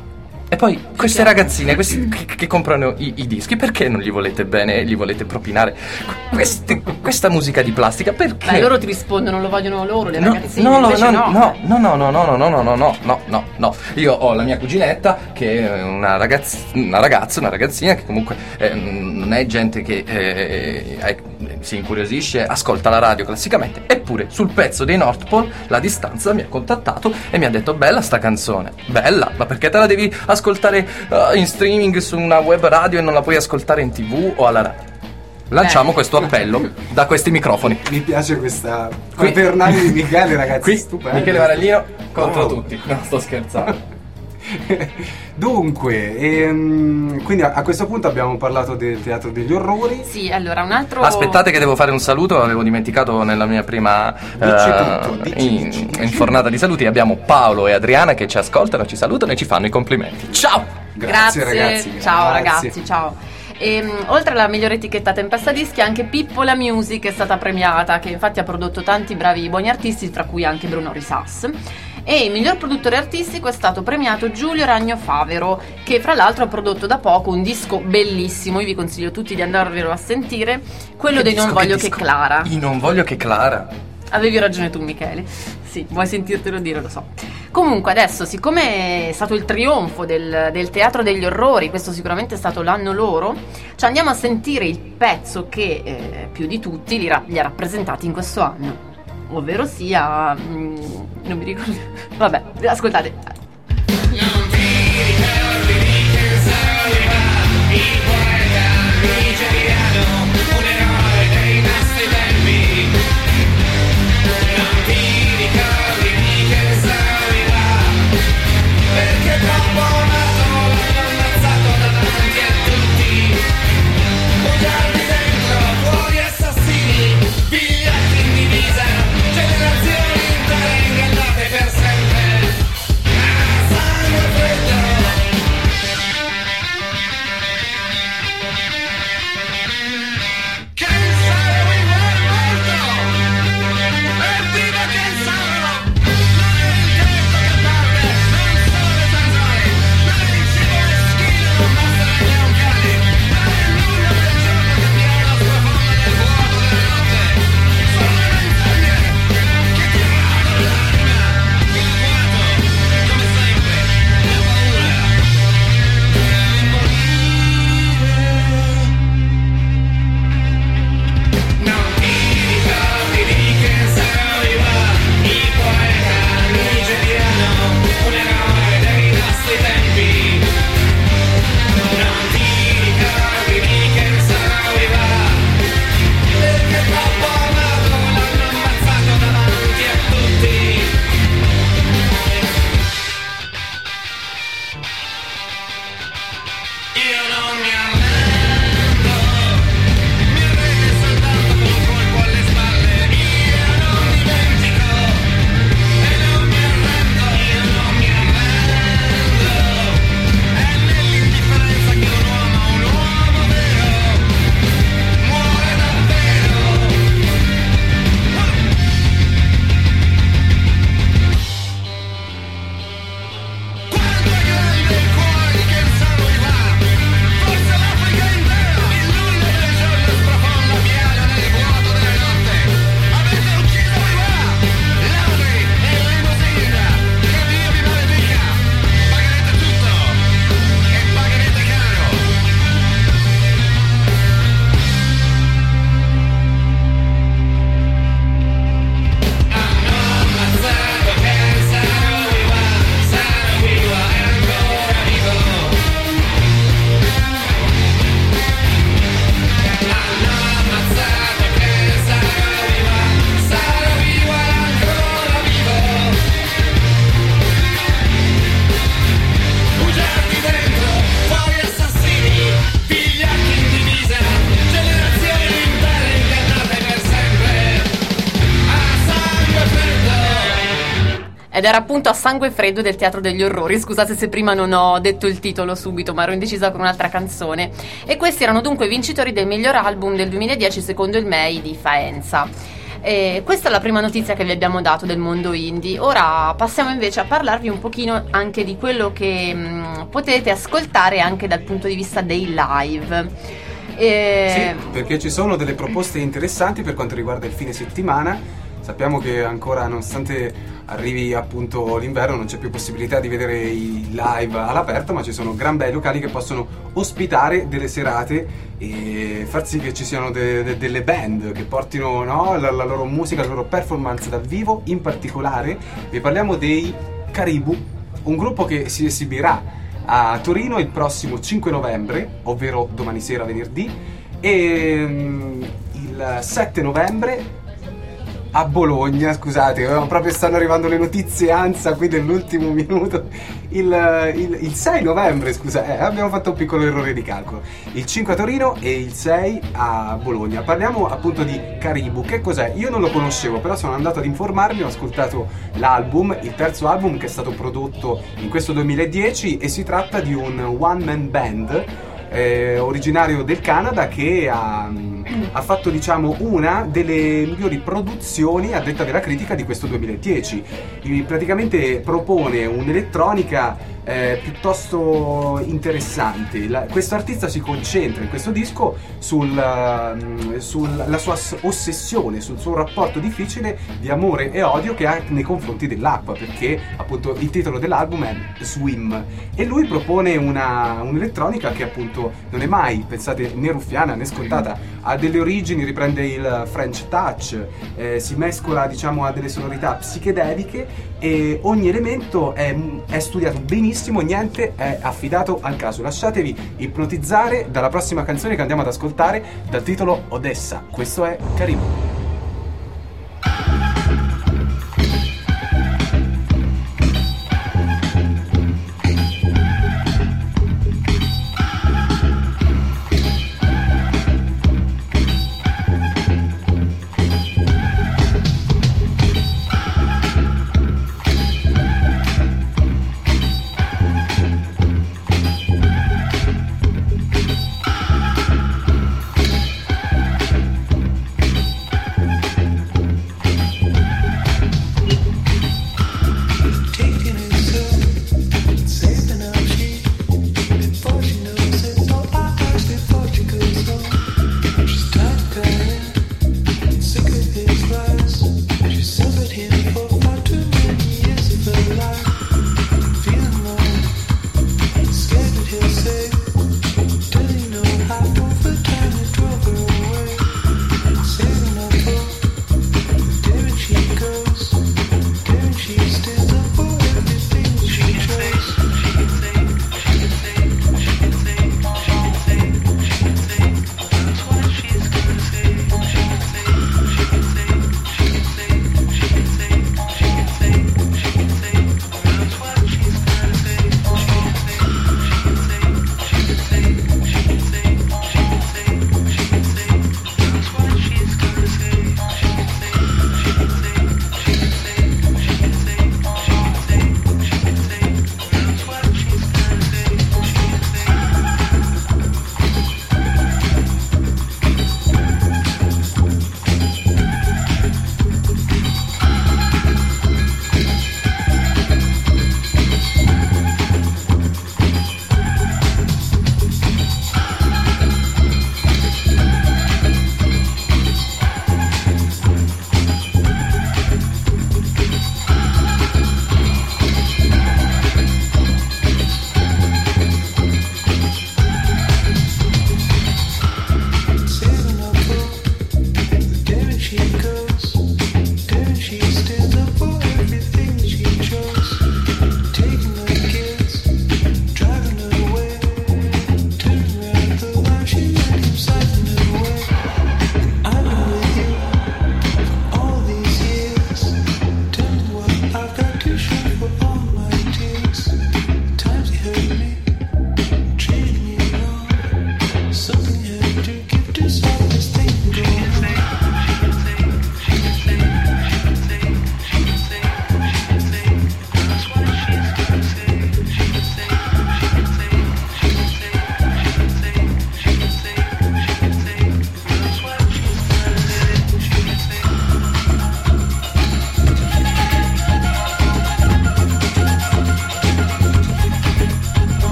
E poi queste ragazzine questi, che, che comprano i, i dischi, perché non gli volete bene e gli volete propinare queste, questa musica di plastica? Perché? Beh, loro ti rispondono, lo vogliono loro, le No, ragazzine. no, no, invece no, no. no, no, no, no, no, no, no, no, no, no, no, no. Io ho la mia cuginetta che è una ragazza, una ragazza, una ragazzina che comunque eh, non è gente che eh, eh, si incuriosisce, ascolta la radio classicamente, eppure sul pezzo dei North Pole la distanza mi ha contattato e mi ha detto: bella sta canzone, bella, ma perché te la devi ascoltare uh, in streaming su una web radio e non la puoi ascoltare in tv o alla radio? Lanciamo Eh. questo appello da questi microfoni. Mi piace questa Qui- paternale di Michele, ragazzi. Qui stupendo. Michele Varellino contro Wow. tutti. No, sto scherzando. Dunque, ehm, quindi a, a questo punto abbiamo parlato del Teatro degli Orrori. Sì, allora un altro... Aspettate che devo fare un saluto, avevo dimenticato nella mia prima Dici eh, tutto, dici, in- dici, dici. infornata di saluti. Abbiamo Paolo e Adriana che ci ascoltano, ci salutano e ci fanno i complimenti. Ciao! Grazie, ragazzi. Ciao grazie. ragazzi, ciao. E, mh, oltre alla migliore etichettata in pasta dischi, anche Pippola Music è stata premiata, che infatti ha prodotto tanti bravi buoni artisti, tra cui anche Bruno Risas. E il miglior produttore artistico è stato premiato Giulio Ragno Favero, che fra l'altro ha prodotto da poco un disco bellissimo. Io vi consiglio tutti di andarvelo a sentire, quello Che dei disco, Non voglio che che disco? Clara. Io non voglio che Clara. Avevi ragione tu, Michele. Sì, vuoi sentirtelo dire, lo so. Comunque adesso, siccome è stato il trionfo del, del Teatro degli Orrori, questo sicuramente è stato l'anno loro, ci andiamo a sentire il pezzo che eh, più di tutti li, ra- li ha rappresentati in questo anno, ovvero sia... mm, non mi ricordo... Vabbè, ascoltate. Ed era appunto A Sangue Freddo del Teatro degli Orrori. Scusate se prima non ho detto il titolo subito, ma ero indecisa con un'altra canzone. E questi erano dunque i vincitori del miglior album del duemiladieci secondo il M E I di Faenza. E questa è la prima notizia che vi abbiamo dato del mondo indie. Ora passiamo invece a parlarvi un pochino anche di quello che mh, potete ascoltare anche dal punto di vista dei live. E... Sì, perché ci sono delle proposte interessanti per quanto riguarda il fine settimana. Sappiamo che ancora, nonostante arrivi appunto l'inverno, non c'è più possibilità di vedere i live all'aperto, ma ci sono gran bei locali che possono ospitare delle serate e far sì che ci siano de- de- delle band che portino, no, la-, la loro musica, la loro performance dal vivo. In particolare vi parliamo dei Caribou, un gruppo che si esibirà a Torino il prossimo cinque novembre, ovvero domani sera, venerdì, e um, il sette novembre a Bologna, scusate, proprio stanno arrivando le notizie ansia qui dell'ultimo minuto. Il, il, il sei novembre, scusa, eh, abbiamo fatto un piccolo errore di calcolo. Il cinque a Torino e il sei a Bologna. Parliamo appunto di Caribou. Che cos'è? Io non lo conoscevo, però sono andato ad informarmi, ho ascoltato l'album, il terzo album che è stato prodotto in questo duemiladieci, e si tratta di un one man band Eh, originario del Canada che ha, ha fatto, diciamo, una delle migliori produzioni a detta della critica di questo duemiladieci. I, praticamente propone un'elettronica eh, piuttosto interessante. La, questo artista si concentra in questo disco sulla sul, sua ossessione, sul suo rapporto difficile di amore e odio che ha nei confronti dell'acqua, perché appunto il titolo dell'album è Swim, e lui propone una, un'elettronica che appunto non è mai, pensate, né ruffiana né scontata, ha delle origini, riprende il French touch, eh, si mescola, diciamo, a delle sonorità psichedeliche, e ogni elemento è, è studiato benissimo, niente è affidato al caso. Lasciatevi ipnotizzare dalla prossima canzone che andiamo ad ascoltare, dal titolo Odessa. Questo è Caribou.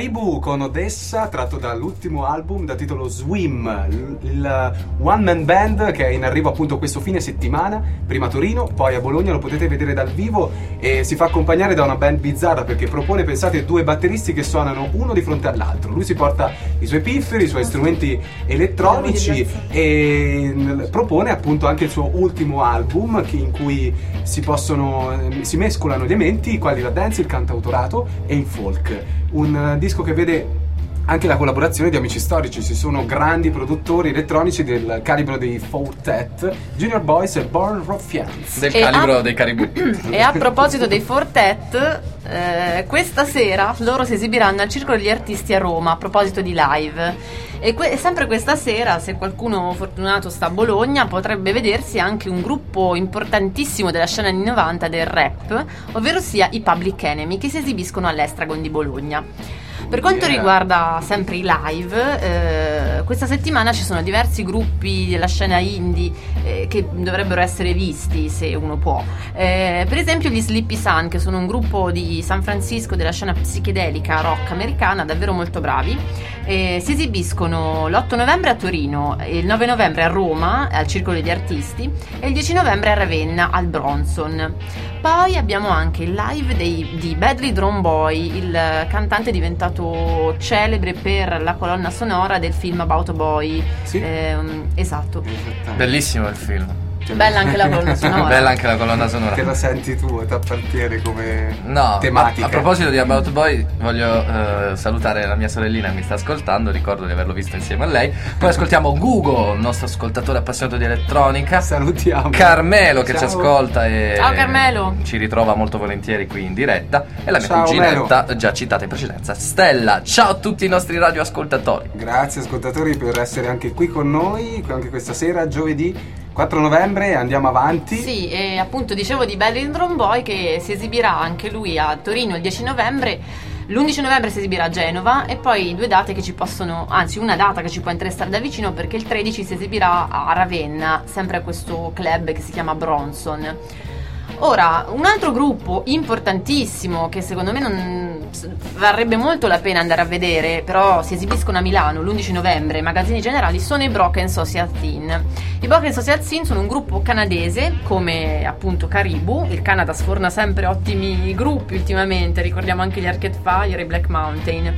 Caribou con Odessa, tratto dall'ultimo album da titolo Swim, il, il one man band che è in arrivo appunto questo fine settimana, prima a Torino, poi a Bologna, lo potete vedere dal vivo, e si fa accompagnare da una band bizzarra perché propone, pensate, due batteristi che suonano uno di fronte all'altro. Lui si porta i suoi pifferi, i suoi strumenti elettronici e propone appunto anche il suo ultimo album che, in cui si possono si mescolano elementi quali la dance, il cantautorato e il folk. Un disco che vede anche la collaborazione di amici storici. Ci sono grandi produttori elettronici del calibro dei Fortet, Junior Boys e Born Ruffians. Del E calibro a- dei Caribou. E a proposito dei Fortet, eh, questa sera loro si esibiranno al Circolo degli Artisti a Roma a proposito di live. E, que- e sempre questa sera, se qualcuno fortunato sta a Bologna, potrebbe vedersi anche un gruppo importantissimo della scena anni novanta del rap, ovvero sia i Public Enemy, che si esibiscono all'Estragon di Bologna. Per quanto Yeah. riguarda sempre i live, eh, questa settimana ci sono diversi gruppi della scena indie eh, che dovrebbero essere visti se uno può. Eh, per esempio gli Sleepy Sun, che sono un gruppo di San Francisco della scena psichedelica rock americana, davvero molto bravi. Eh, si esibiscono l'otto novembre a Torino, il nove novembre a Roma al Circolo degli Artisti e il dieci novembre a Ravenna al Bronson. Poi abbiamo anche il live dei, di Badly Drawn Boy, il cantante diventato celebre per la colonna sonora del film About a Boy. Sì. Ehm, esatto. Bellissimo il film. Bella anche la colonna sonora. Bella anche la colonna sonora. Che la senti tu, ti appartiene come No, tematica. a, a proposito di About Boy, voglio eh, salutare la mia sorellina che mi sta ascoltando, ricordo di averlo visto insieme a lei. Poi ascoltiamo Gugo, il nostro ascoltatore appassionato di elettronica. Salutiamo Carmelo che Ciao. ci ascolta e Ciao, Carmelo. ci ritrova molto volentieri qui in diretta. E la mia Ciao, cuginetta, già citata in precedenza, Stella. Ciao a tutti i nostri radioascoltatori. Grazie ascoltatori per essere anche qui con noi, anche questa sera, giovedì quattro novembre, andiamo avanti. Sì, e appunto dicevo di Badly Drawn Boy che si esibirà anche lui a Torino il dieci novembre. L'undici novembre si esibirà a Genova e poi due date che ci possono, anzi una data che ci può interessare da vicino, perché il tredici si esibirà a Ravenna, sempre a questo club che si chiama Bronson. Ora, un altro gruppo importantissimo che secondo me non varrebbe molto la pena andare a vedere, però si esibiscono a Milano l'undici novembre ai Magazzini Generali, sono i Broken Social Scene. I Broken Social Scene sono un gruppo canadese, come appunto Caribou. Il Canada sforna sempre ottimi gruppi ultimamente, ricordiamo anche gli Arcade Fire e Black Mountain.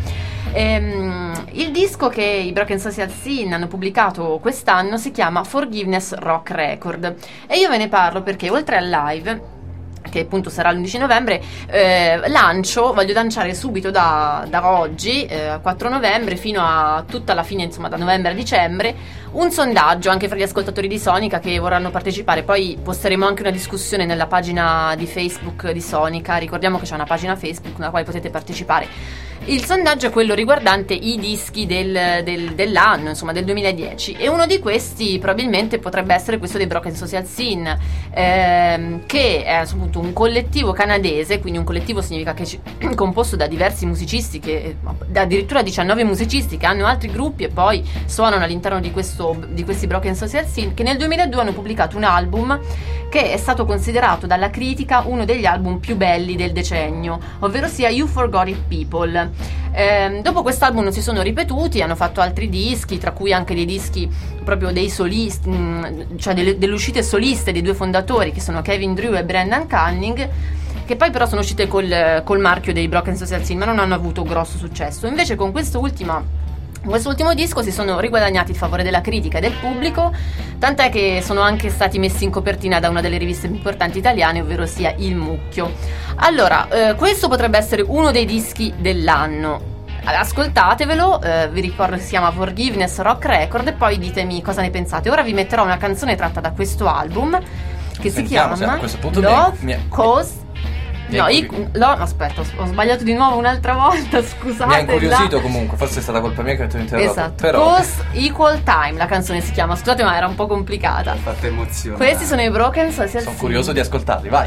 Ehm, il disco che i Broken Social Scene hanno pubblicato quest'anno si chiama Forgiveness Rock Record e io ve ne parlo perché oltre al live, che appunto sarà l'undici novembre, eh, lancio, voglio lanciare subito da, da oggi, eh, quattro novembre, fino a tutta la fine, insomma da novembre a dicembre, un sondaggio anche fra gli ascoltatori di Sonica che vorranno partecipare. Poi posteremo anche una discussione nella pagina di Facebook di Sonica, ricordiamo che c'è una pagina Facebook nella quale potete partecipare. Il sondaggio è quello riguardante i dischi del, del, dell'anno, insomma del duemiladieci, e uno di questi probabilmente potrebbe essere questo dei Broken Social Scene, ehm, che è appunto un collettivo canadese, quindi un collettivo significa che è composto da diversi musicisti, che, da addirittura diciannove musicisti che hanno altri gruppi e poi suonano all'interno di, questo, di questi Broken Social Scene, che nel duemiladue hanno pubblicato un album che è stato considerato dalla critica uno degli album più belli del decennio, ovvero sia You Forgot It People. Eh, dopo quest'album non si sono ripetuti, hanno fatto altri dischi, tra cui anche dei dischi proprio dei solisti, mh, cioè delle, delle uscite soliste dei due fondatori, che sono Kevin Drew e Brendan Canning, che poi però sono uscite col, col marchio dei Broken Social Scene, ma non hanno avuto grosso successo. Invece con quest'ultima In questo ultimo disco si sono riguadagnati il favore della critica e del pubblico, tant'è che sono anche stati messi in copertina da una delle riviste più importanti italiane, ovvero sia Il Mucchio. Allora, eh, questo potrebbe essere uno dei dischi dell'anno. Ascoltatevelo, eh, vi ricordo che si chiama Forgiveness Rock Record, e poi ditemi cosa ne pensate. Ora vi metterò una canzone tratta da questo album che Sentiamo si se a chiama questo punto Love mi è- mi è- Cause. mi è No, incuri- i, lo, aspetta, ho- ho sbagliato di nuovo un'altra volta, scusate. Mi ha incuriosito la- comunque, forse è stata colpa mia che ti ho interrotto. Esatto, Però Cause Equal Time, la canzone si chiama, scusate ma era un po' complicata. Fatta emozione. Questi sono i Broken Social sono Scene. curioso di ascoltarli, vai.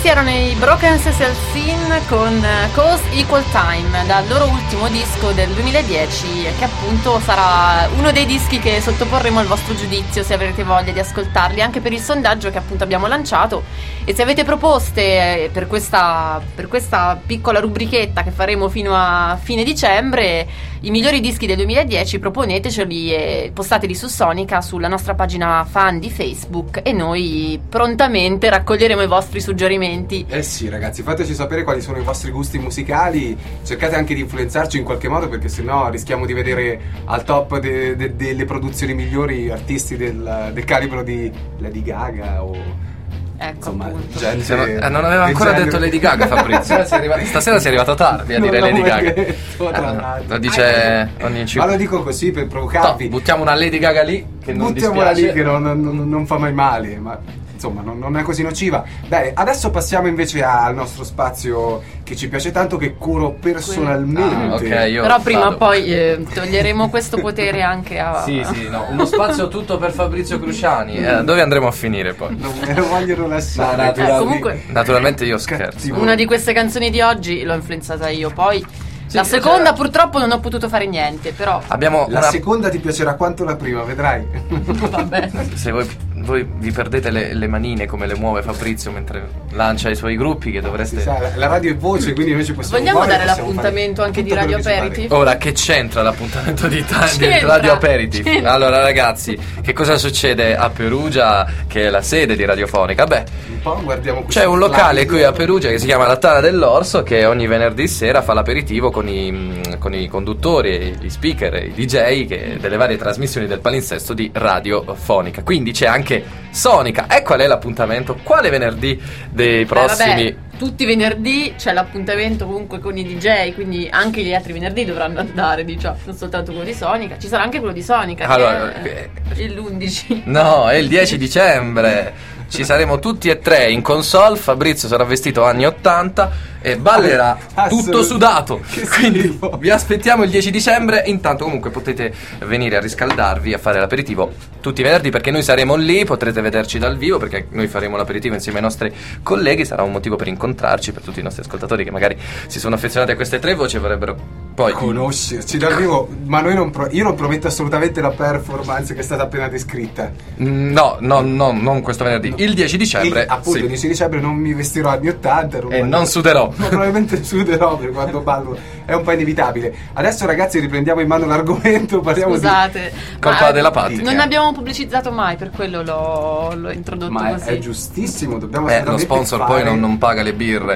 Questi erano i Broken Cecil Scene con Cause Equal Time, dal loro ultimo disco del duemiladieci, che appunto sarà uno dei dischi che sottoporremo al vostro giudizio se avrete voglia di ascoltarli, anche per il sondaggio che appunto abbiamo lanciato. E se avete proposte per questa, per questa piccola rubrichetta che faremo fino a fine dicembre, i migliori dischi del duemiladieci, proponeteceli e postateli su Sonica, sulla nostra pagina fan di Facebook, e noi prontamente raccoglieremo i vostri suggerimenti. Eh sì, ragazzi, fateci sapere quali sono i vostri gusti musicali, cercate anche di influenzarci in qualche modo, perché sennò rischiamo di vedere al top de- de- delle produzioni migliori artisti del, del calibro di Lady Gaga o... Ecco, insomma, appunto. gente Se non, eh, non aveva del ancora genere. detto Lady Gaga, Fabrizio. Sei arrivato- stasera sei arrivato tardi a Non dire l'avevo Lady Gaga. detto, tra Eh, l'altro. lo dice ogni Ma cinque. lo dico così per No, provocarvi. buttiamo una Lady Gaga lì che non Buttiamola dispiace. lì che non, non- non fa mai male, ma insomma non, non è così nociva. Beh, adesso passiamo invece al nostro spazio che ci piace tanto, che curo personalmente. Ah, ok, io Però prima o vado. poi eh, toglieremo questo potere anche a... Sì, sì, no, uno spazio tutto per Fabrizio Cruciani. Eh, dove andremo a finire poi? Non me lo vogliono lasciare. No, naturalmente- Eh, comunque- Naturalmente io scherzo. Cattivo. Una di queste canzoni di oggi l'ho influenzata io, poi Sì, la seconda c'era- purtroppo non ho potuto fare niente, però Abbiamo La una... seconda ti piacerà quanto la prima, vedrai. vabbè. Se voi, voi vi perdete le, le manine come le muove Fabrizio mentre lancia i suoi gruppi, che Si dovreste... sa, la- la radio è voce, quindi noi ci possiamo Vogliamo muovere, dare possiamo l'appuntamento fare anche di tutto Radio quello che ci pare. Aperitif? Ora, che c'entra l'appuntamento di, ta- di C'entra, Radio Aperitif? c'entra. Allora ragazzi, che cosa succede a Perugia, che è la sede di Radiofonica? Beh, Un po' guardiamo questo c'è un locale flyer. qui a Perugia che si chiama La Tana dell'Orso, che ogni venerdì sera fa l'aperitivo con i, con i conduttori, gli speaker, i D J che, delle varie trasmissioni del palinsesto di Radiofonica. Quindi c'è anche Sonica. E qual è l'appuntamento? Quale venerdì dei prossimi... Beh, vabbè, tutti i venerdì c'è l'appuntamento comunque con i D J, quindi anche gli altri venerdì dovranno andare, diciamo, non soltanto quello di Sonica. Ci sarà anche quello di Sonica, Allora, che è l'undici. No, è il dieci dicembre. Ci saremo tutti e tre in console. Fabrizio sarà vestito anni ottanta e ballerà Ah, tutto assolut- sudato. Che Quindi schifo. vi aspettiamo il dieci dicembre. Intanto comunque potete venire a riscaldarvi, a fare l'aperitivo tutti i venerdì, perché noi saremo lì, potrete vederci dal vivo, perché noi faremo l'aperitivo insieme ai nostri colleghi. Sarà un motivo per incontrarci, per tutti i nostri ascoltatori che magari si sono affezionati a queste tre voci e vorrebbero poi Conoscerci dal vivo, ma noi non pro- io non prometto assolutamente la performance che è stata appena descritta. Mm, No, no, no, non questo venerdì. Il dieci dicembre E, appunto, sì. il dieci dicembre non mi vestirò anni ottanta E non suderò. Ma probabilmente suderò per quando ballo, è un po' inevitabile. Adesso ragazzi riprendiamo in mano l'argomento, parliamo Scusate, Colpa ma della Patti. non abbiamo pubblicizzato mai, per quello l'ho, l'ho introdotto di... Ma è, così. è giustissimo, dobbiamo Eh, lo assolutamente sponsor fare... poi non, non paga le birre.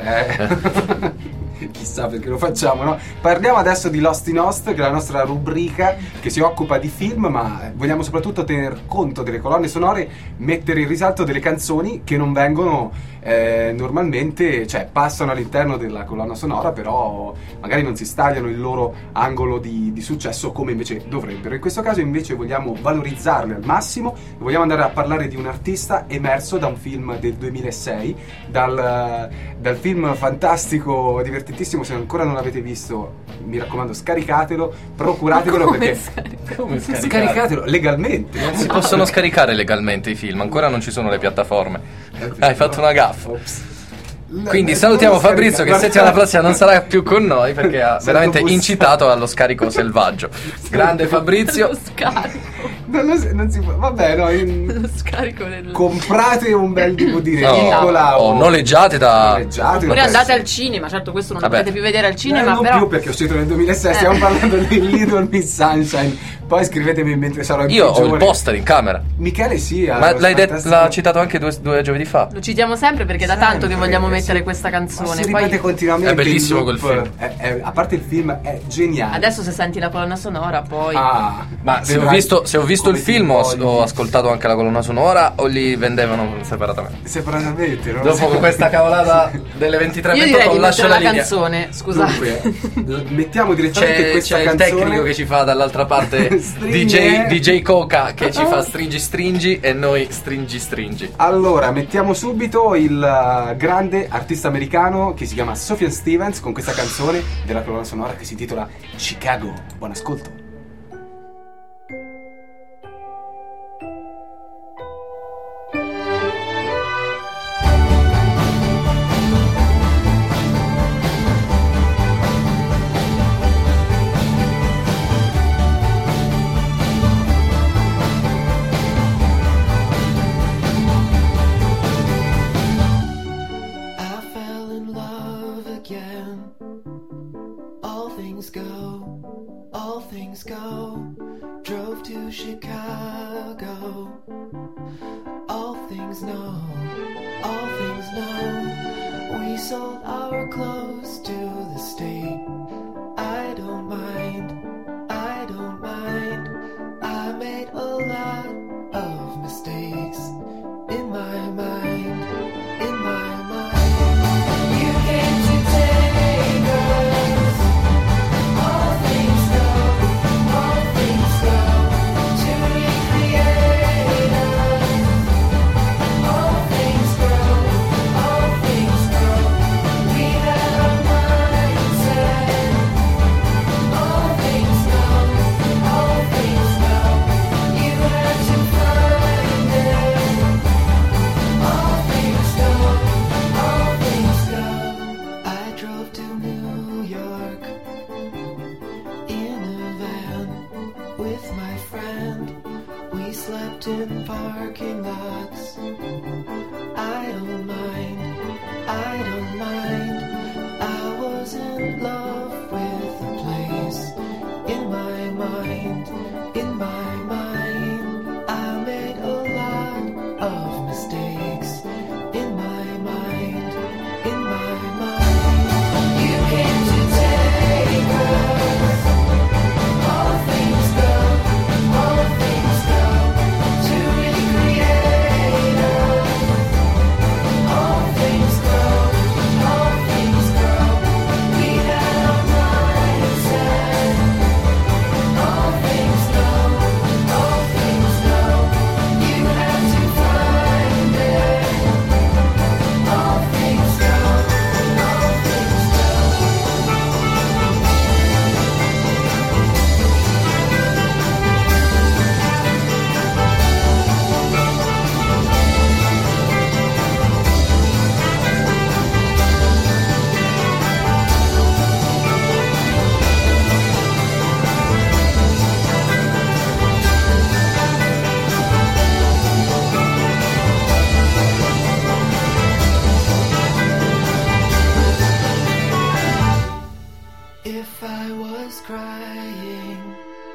Eh. Chissà perché lo facciamo, no? Parliamo adesso di Lost in Host, che è la nostra rubrica che si occupa di film, ma vogliamo soprattutto tener conto delle colonne sonore, mettere in risalto delle canzoni che non vengono eh, normalmente, cioè passano all'interno della colonna sonora, però magari non si stagliano il loro angolo di, di successo come invece dovrebbero. In questo caso invece vogliamo valorizzarle al massimo e vogliamo andare a parlare di un artista emerso da un film del duemilasei, dal, dal film fantastico, divertentissimo. Se ancora non l'avete visto, mi raccomando, scaricatelo, procuratevelo, Come perché scarico? Come scaricatelo legalmente. Non si possono scaricare legalmente i film, ancora non ci sono le piattaforme. Hai fatto una gaffa. Ops. Quindi Eh, salutiamo non Fabrizio, che scarica- settimana prossima non sarà più con noi perché ha Sento veramente bussare. incitato allo scarico selvaggio. Grande Fabrizio. Lo scarico. Non, lo si- non si può. Vabbè, no. in- Lo scarico del... Comprate un bel D V D in No, edicola o noleggiate da... noleggiate, Oppure vabbè. andate al cinema, certo questo non lo Vabbè. potete più vedere al Eh, cinema, non però... più perché è uscito nel duemilasei, Eh. stiamo parlando di Little Miss Sunshine. Poi scrivetemi mentre sarò in Io ho prigione. il poster in camera. Michele sì, ha Ma lo l'hai det- fantastico- l'ha citato anche due, due giovedì fa. Lo citiamo sempre perché è da tanto che Sempre, vogliamo sì. mettere questa Ma canzone. si Poi ripete continuamente. È bellissimo in quel loop. film. È- è- a parte il film è geniale. adesso se senti la colonna sonora poi... Ah, Ma se ho vedrai visto, se ho visto il come ti film ho, voglio. ho ascoltato anche la colonna sonora o li vendevano separatamente? Separatamente, non lo Dopo so. questa cavolata delle ventitré Io e direi ventotto di lascio mettere la la linea. canzone, scusate. Dunque, mettiamo direttamente C'è, questa c'è il canzone. tecnico che ci fa dall'altra parte Stringe. D J, D J Coca che ci fa stringi stringi e noi stringi stringi. Allora, mettiamo subito il uh, grande artista americano che si chiama Sufjan Stevens con questa canzone della colonna sonora che si intitola Chicago. Buon ascolto. again. All things go, all things go. Drove to Chicago. All things know, all things know. We sold our clothes to the state. I don't mind, I don't mind. I made a lot of mistakes in my mind, in my mind. You came to take us. All things go, all things go. To recreate us. All things grow, all things grow. We had our minds set. All things know, all things know. You had to find it. All things go, all things go. I drove to New York in a van with my friend. We slept in parking lots. I don't mind, I don't mind. I was in love with the place. In my mind, in my mind. I made a lot of mistakes. In my mind, in my mind. You came to take us. All things go, all things go. To recreate us. All things grow, all things grow. We had our minds set. All things know, all things know. You had to find it. All things go, all things If I was crying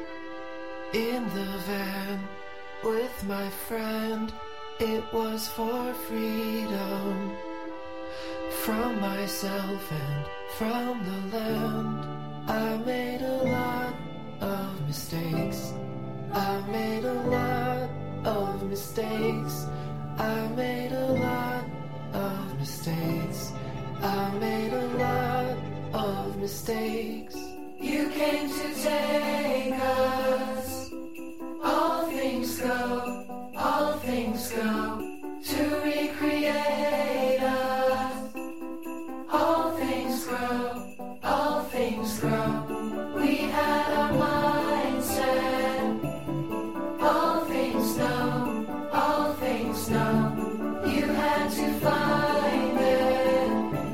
in the van with my friend, it was for freedom from myself and from the land. I made a lot of mistakes. I made a lot of mistakes. I made a lot of mistakes. I made a lot of mistakes. You came to take us. All things go, all things go. To recreate us. All things grow, all things grow. We had our minds set. All things know, all things know. You had to find it.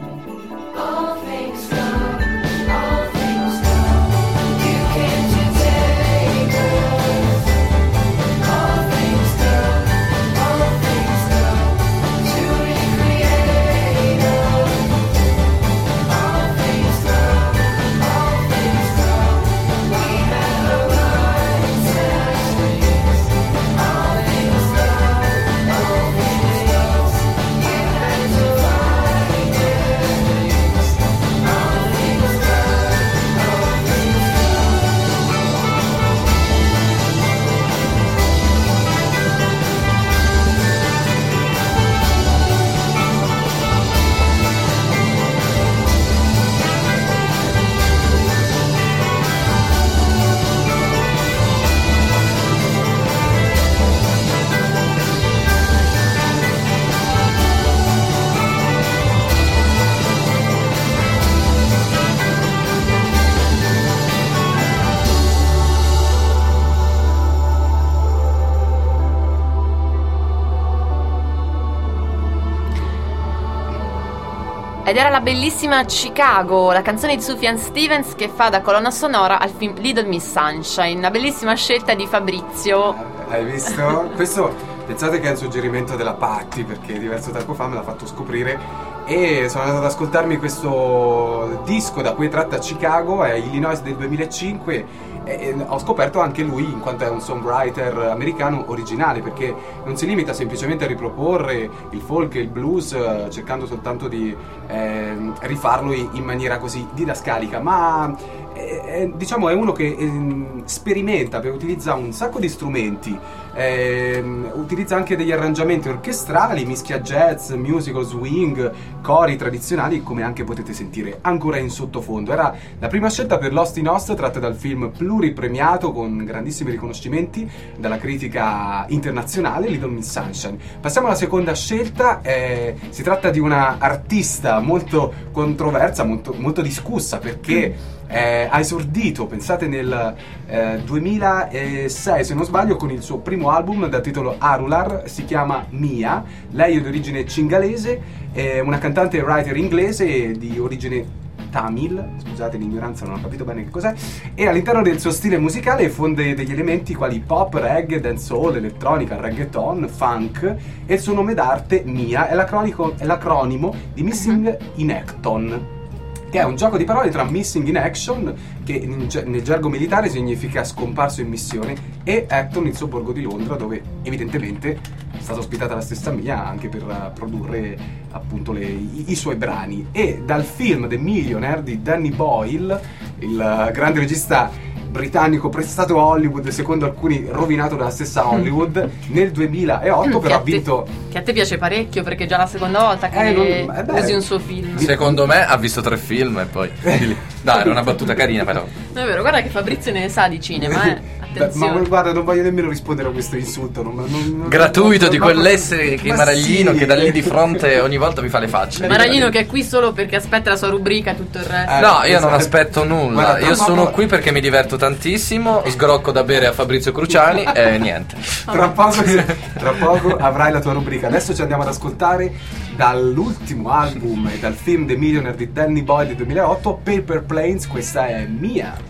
All things go, all things go. You came to take us. All things go, all things go. To recreate us. All things go, all things go. We had our minds set. All things go, all things go. You had to find it. All things go, all things go. Ed era la bellissima Chicago, la canzone di Sufjan Stevens che fa da colonna sonora al film Little Miss Sunshine, una bellissima scelta di Fabrizio. Hai visto? Questo pensate che è un suggerimento della Patti, perché diverso tempo fa me l'ha fatto scoprire e sono andato ad ascoltarmi questo disco da cui è tratta Chicago, è Illinois del duemilacinque, e ho scoperto anche lui in quanto è un songwriter americano originale, perché non si limita semplicemente a riproporre il folk e il blues eh, cercando soltanto di eh, rifarlo in maniera così didascalica, ma è, è, diciamo è uno che eh, sperimenta, utilizza un sacco di strumenti, eh, utilizza anche degli arrangiamenti orchestrali, mischia jazz, musical, swing, cori tradizionali, come anche potete sentire ancora in sottofondo. Era la prima scelta per Lost in Us, tratta dal film pluripremiato con grandissimi riconoscimenti dalla critica internazionale, Little Miss Sunshine. Passiamo alla seconda scelta, eh, si tratta di una artista molto controversa, molto, molto discussa, perché Eh, ha esordito, pensate, nel eh, duemilasei se non sbaglio, con il suo primo album dal titolo Arular, si chiama Mia. Lei è di origine cingalese, è una cantante e writer inglese di origine tamil, scusate l'ignoranza, non ho capito bene che cos'è, e all'interno del suo stile musicale fonde degli elementi quali pop, reggae, dancehall, elettronica, reggaeton, funk, e il suo nome d'arte, Mia, è, è l'acronimo di Missing in Action, che è un gioco di parole tra missing in action, che nel gergo militare significa scomparso in missione, e Acton, il sobborgo di Londra, dove evidentemente è stata ospitata la stessa Mia anche per produrre appunto le, i, i suoi brani. E dal film The Millionaire di Danny Boyle, il grande regista britannico prestato a Hollywood, secondo alcuni rovinato dalla stessa Hollywood, nel duemilaotto però ha vinto, che a te piace parecchio, perché è già la seconda volta che eh, non, eh beh, usi un suo film. Secondo me ha visto tre film e poi dai, era una battuta carina, però non è vero, guarda che Fabrizio ne sa di cinema, eh. Attenzione. Ma guarda, non voglio nemmeno rispondere a questo insulto, non, non, non, gratuito non, di non, quell'essere che Maraglino, sì, che da lì di fronte ogni volta mi fa le facce. Maraglino che è qui solo perché aspetta la sua rubrica e tutto il resto. Eh, no, io esatto. non aspetto nulla. Guarda, io ma, sono ma, qui perché mi diverto tantissimo, sgrocco da bere a Fabrizio Cruciani e niente. Tra poco, tra poco avrai la tua rubrica. Adesso ci andiamo ad ascoltare dall'ultimo album e dal film The Millionaire di Danny Boyle del duemilaotto, Paper Planes. Questa è Mia.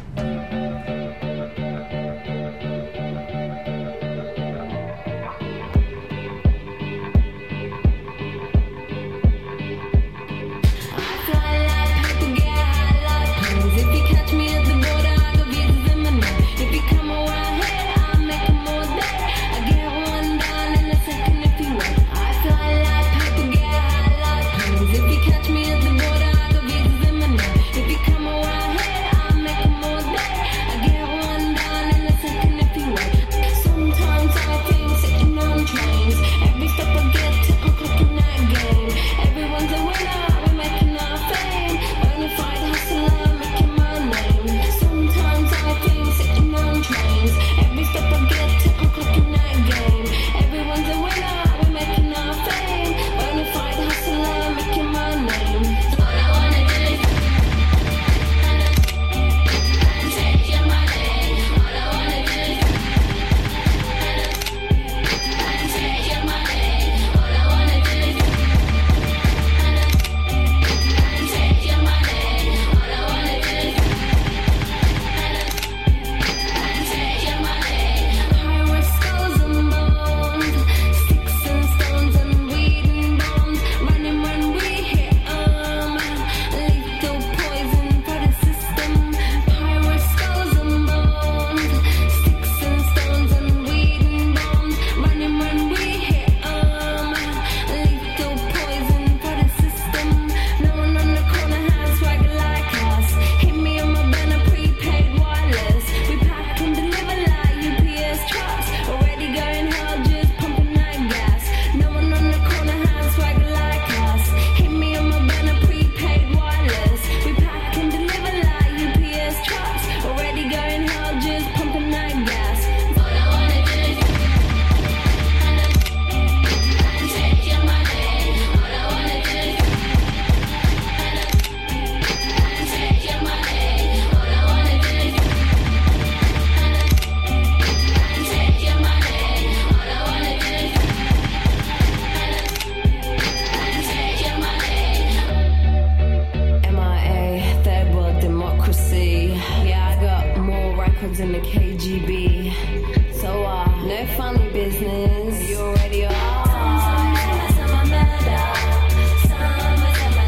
business. You already are.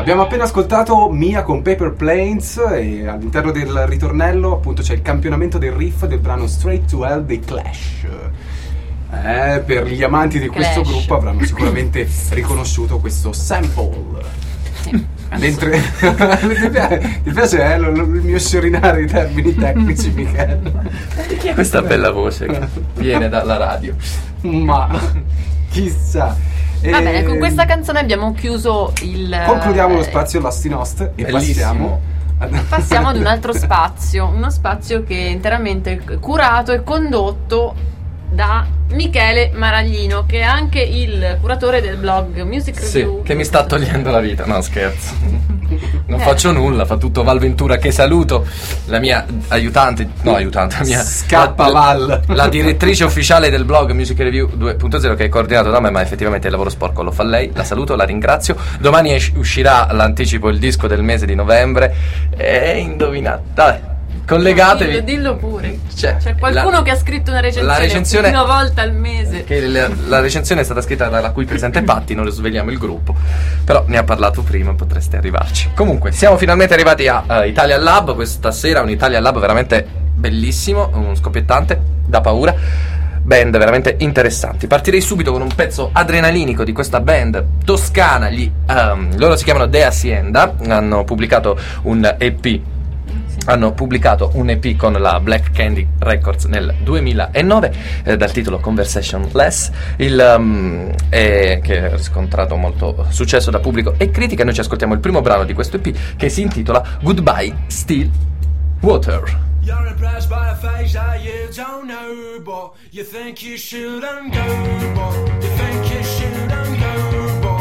Abbiamo appena ascoltato Mia con Paper Planes e all'interno del ritornello appunto c'è il campionamento del riff del brano Straight to Hell dei Clash. Eh, per gli amanti di questo Clash. gruppo avranno sicuramente riconosciuto questo sample. Mentre ti piace, ti piace eh, lo- lo- il mio sciorinare i termini tecnici, Michele? Chi è questa bella voce che viene dalla radio? Ma chissà. Va bene, con Ehm, questa canzone abbiamo chiuso il... concludiamo lo eh, spazio Lasti Nost e Bellissimo. passiamo ad- Passiamo ad un altro spazio, uno spazio che è interamente curato e condotto da Michele Maraglino, che è anche il curatore del blog Music Sì, Review. che mi sta togliendo la vita. No, scherzo. Non Eh. faccio nulla, fa tutto Val Ventura, che saluto, la mia aiutante, no aiutante, la mia Scappa la, Val. la direttrice ufficiale del blog Music Review due punto zero, che è coordinato da me, ma effettivamente il lavoro sporco lo fa lei. La saluto, la ringrazio. Domani es- uscirà l'anticipo, il disco del mese di novembre. E indovinate, dai, collegatevi. Dillo, dillo pure. C'è, C'è qualcuno la- che ha scritto una recensione, la recensione- una volta al mese. Che la, la recensione è stata scritta dalla cui presente Patti, non sveliamo il gruppo, però ne ha parlato prima, potreste arrivarci. Comunque, siamo finalmente arrivati a uh, Italian Lab, questa sera un Italian Lab veramente bellissimo, un scoppiettante, da paura, band veramente interessanti. Partirei subito con un pezzo adrenalinico di questa band toscana, gli, um, loro si chiamano De Hacienda, hanno pubblicato un E P. Hanno pubblicato un E P con la Black Candy Records nel duemilanove eh, dal titolo Conversationless, il, um, è, che ha riscontrato molto successo da pubblico e critica. Noi ci ascoltiamo il primo brano di questo E P, che si intitola Goodbye Still Water. You're impressed by a face that you don't know, but you think you shouldn't go, but you think you shouldn't go, but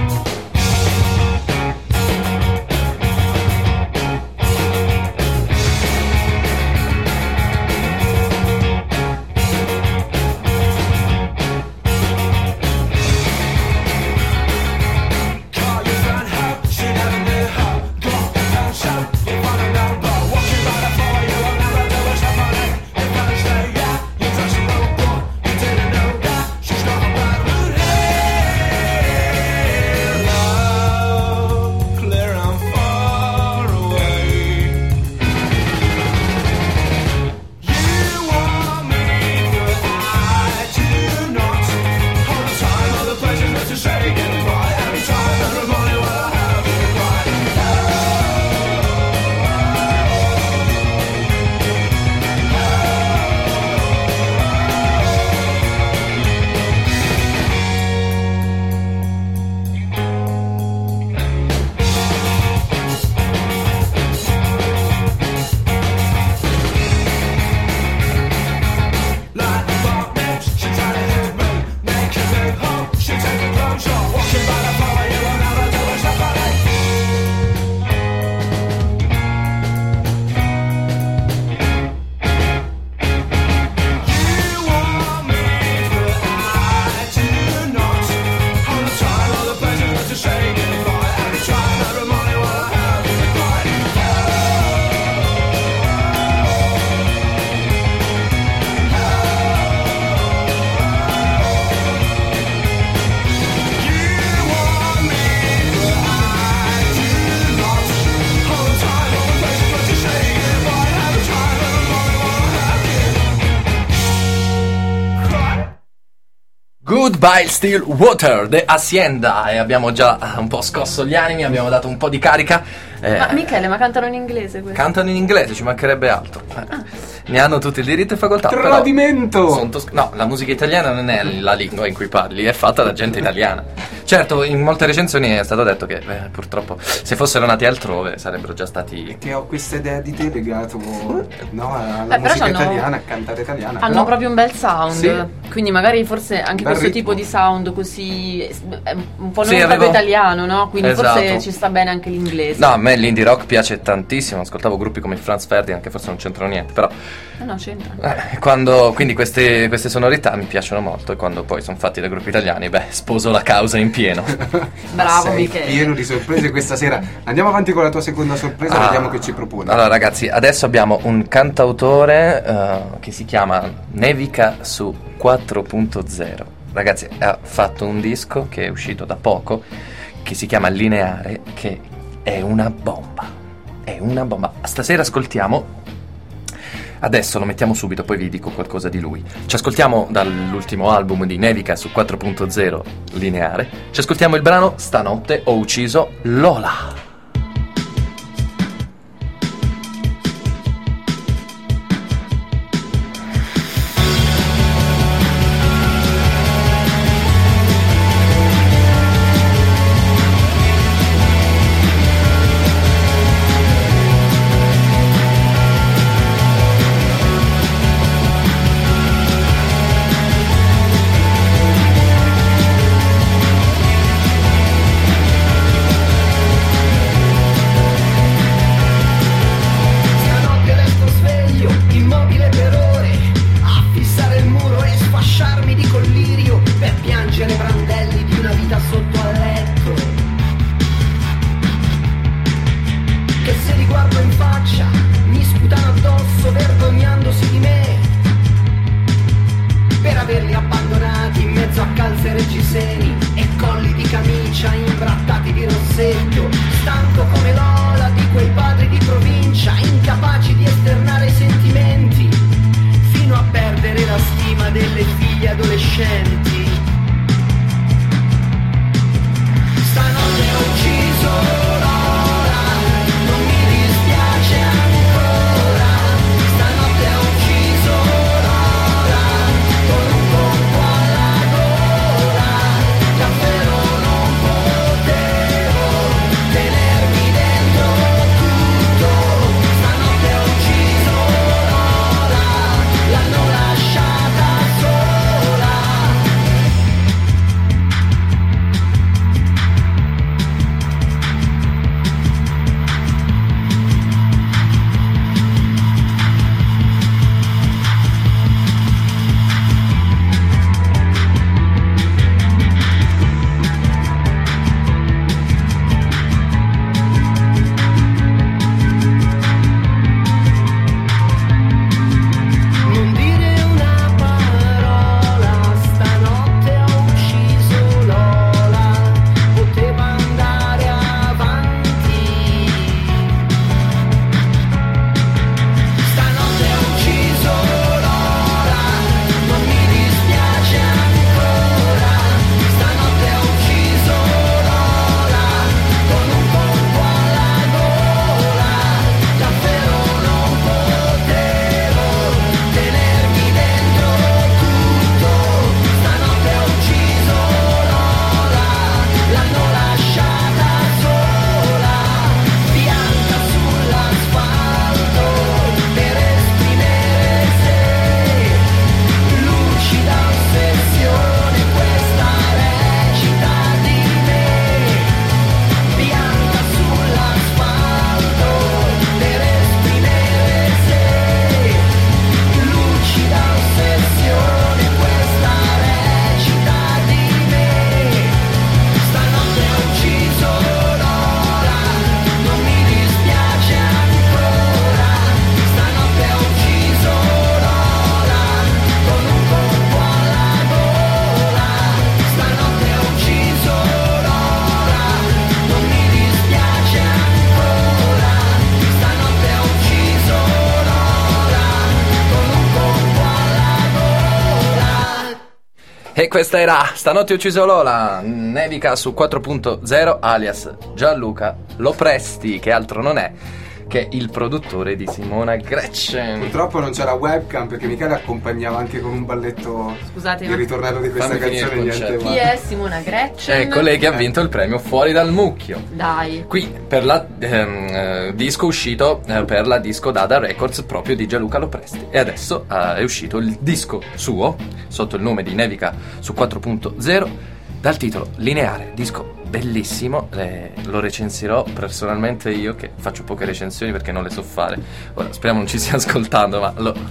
call your friend help, she never knew how, got and shout, you find a number, walking by the fire, you will never do a step on it, you can't say yeah, you touch the road, but you didn't know that, she's got a bad mood, hey, love, clear and far away, you want me, but I do not, all the time, all the places that you say goodbye, every time, every morning when I have you cry, like the fuck bitch, she tried to hit me, make you move home, she take a close shot, walking by the fire, you will never do a step on it. You want me, but I do not, all the time, all the places that you say goodbye, every time, every morning when I have you cry. You want me, but I do not, all the time, all the places that you say goodbye, every time, every morning when I have you cry. Goodbye Still Water, The Hacienda. E abbiamo già un po' scosso gli animi, abbiamo dato un po' di carica. eh, Ma Michele, ma cantano in inglese questo? Cantano in inglese, ci mancherebbe altro. Eh, Ne hanno tutti il diritto e facoltà. però Tradimento! son tos- no, la musica italiana non è la lingua in cui parli, è fatta da gente italiana. Certo, in molte recensioni è stato detto che eh, purtroppo se fossero nati altrove sarebbero già stati. Che ho questa idea di te legato no, alla Beh, però musica c'hanno- italiana, a cantare italiana. Hanno però- proprio un bel sound, Sì. quindi magari forse anche Bel questo ritmo. tipo di sound così eh, un po' non Sì, proprio avevo- italiano, no? Quindi forse Esatto. ci sta bene anche l'inglese. No, a me l'indie rock piace tantissimo, ascoltavo gruppi come il Franz Ferdinand, che forse non c'entrano niente, però No, no, c'entra. eh, quando, quindi queste, queste sonorità mi piacciono molto, e quando poi sono fatti da gruppi italiani, beh, sposo la causa in pieno. Bravo Sei Michele. pieno di sorprese questa sera. Andiamo avanti con la tua seconda sorpresa, Ah. vediamo che ci propone. Allora ragazzi, adesso abbiamo un cantautore eh, che si chiama Nevica su quattro punto zero. Ragazzi, ha fatto un disco che è uscito da poco, che si chiama Lineare, che è una bomba. È una bomba. Stasera ascoltiamo. Adesso lo mettiamo subito, poi vi dico qualcosa di lui. Ci ascoltiamo dall'ultimo album di Nevica su quattro punto zero Lineare. Ci ascoltiamo il brano Stanotte ho ucciso Lola. E questa era Stanotte ho ucciso Lola, Nevica su quattro punto zero, alias Gianluca Lopresti, che altro non è che il produttore di Simona Gretchen. Purtroppo non c'era webcam perché Michele accompagnava anche con un balletto. Scusate, il ritornello di questa fammi finire canzone. il Niente chi è Simona Gretchen? Ecco lei che ha vinto il premio Fuori dal Mucchio. Dai. Qui per la ehm, eh, disco uscito eh, per la disco Dada Records proprio di Gianluca Lopresti. E adesso eh, è uscito il disco suo sotto il nome di Nevica su quattro punto zero dal titolo Lineare, disco bellissimo, eh, lo recensirò personalmente io che faccio poche recensioni perché non le so fare. Ora speriamo non ci stia ascoltando, ma lo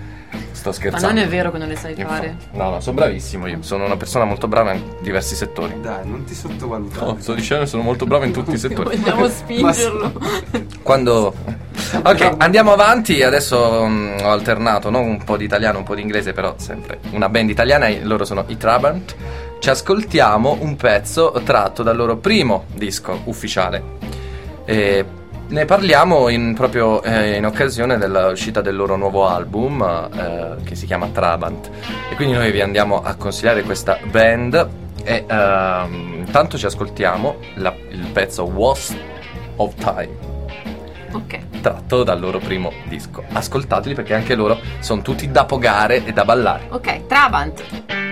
sto scherzando. Ma non è vero che non le sai Info. fare. No, no, sono bravissimo io, sono una persona molto brava in diversi settori. Dai, non ti sottovalutare. No, sto dicendo che sono molto bravo in tutti i settori. Vogliamo spingerlo. Quando ok, andiamo avanti. Adesso um, ho alternato, no? Un po' di italiano, un po' di inglese, però sempre una band italiana. E loro sono i Trabant, ci ascoltiamo un pezzo tratto dal loro primo disco ufficiale. E ne parliamo in, proprio eh, in occasione dell'uscita del loro nuovo album eh, che si chiama Trabant, e quindi noi vi andiamo a consigliare questa band e ehm, intanto ci ascoltiamo la, il pezzo Waste of Time, Ok. tratto dal loro primo disco. Ascoltateli perché anche loro sono tutti da pogare e da ballare. Ok, Trabant.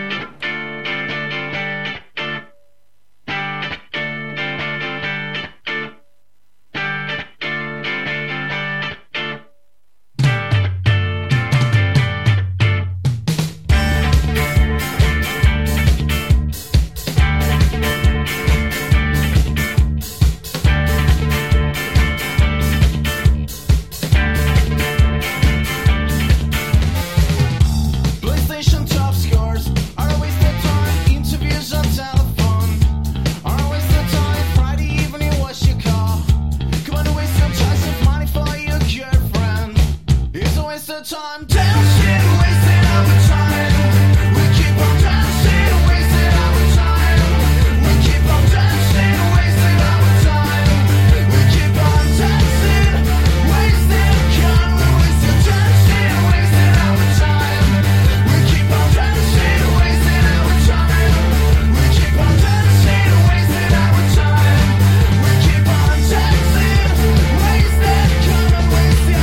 PlayStation top scores are a waste of time. Interviews on telephone are a waste of time. Friday evening, what's your call? Come on, a waste of choice of money for your girlfriend. It's a waste of time. Dancing, wasting our time. We keep on dancing, wasting our time. We keep on dancing, wasting our time. We keep on dancing, wasting time. We wasting dancing, wasting our time. We keep on dancing, wasting our time. We keep on dancing, wasting our time. We keep on dancing, wasting time, wasting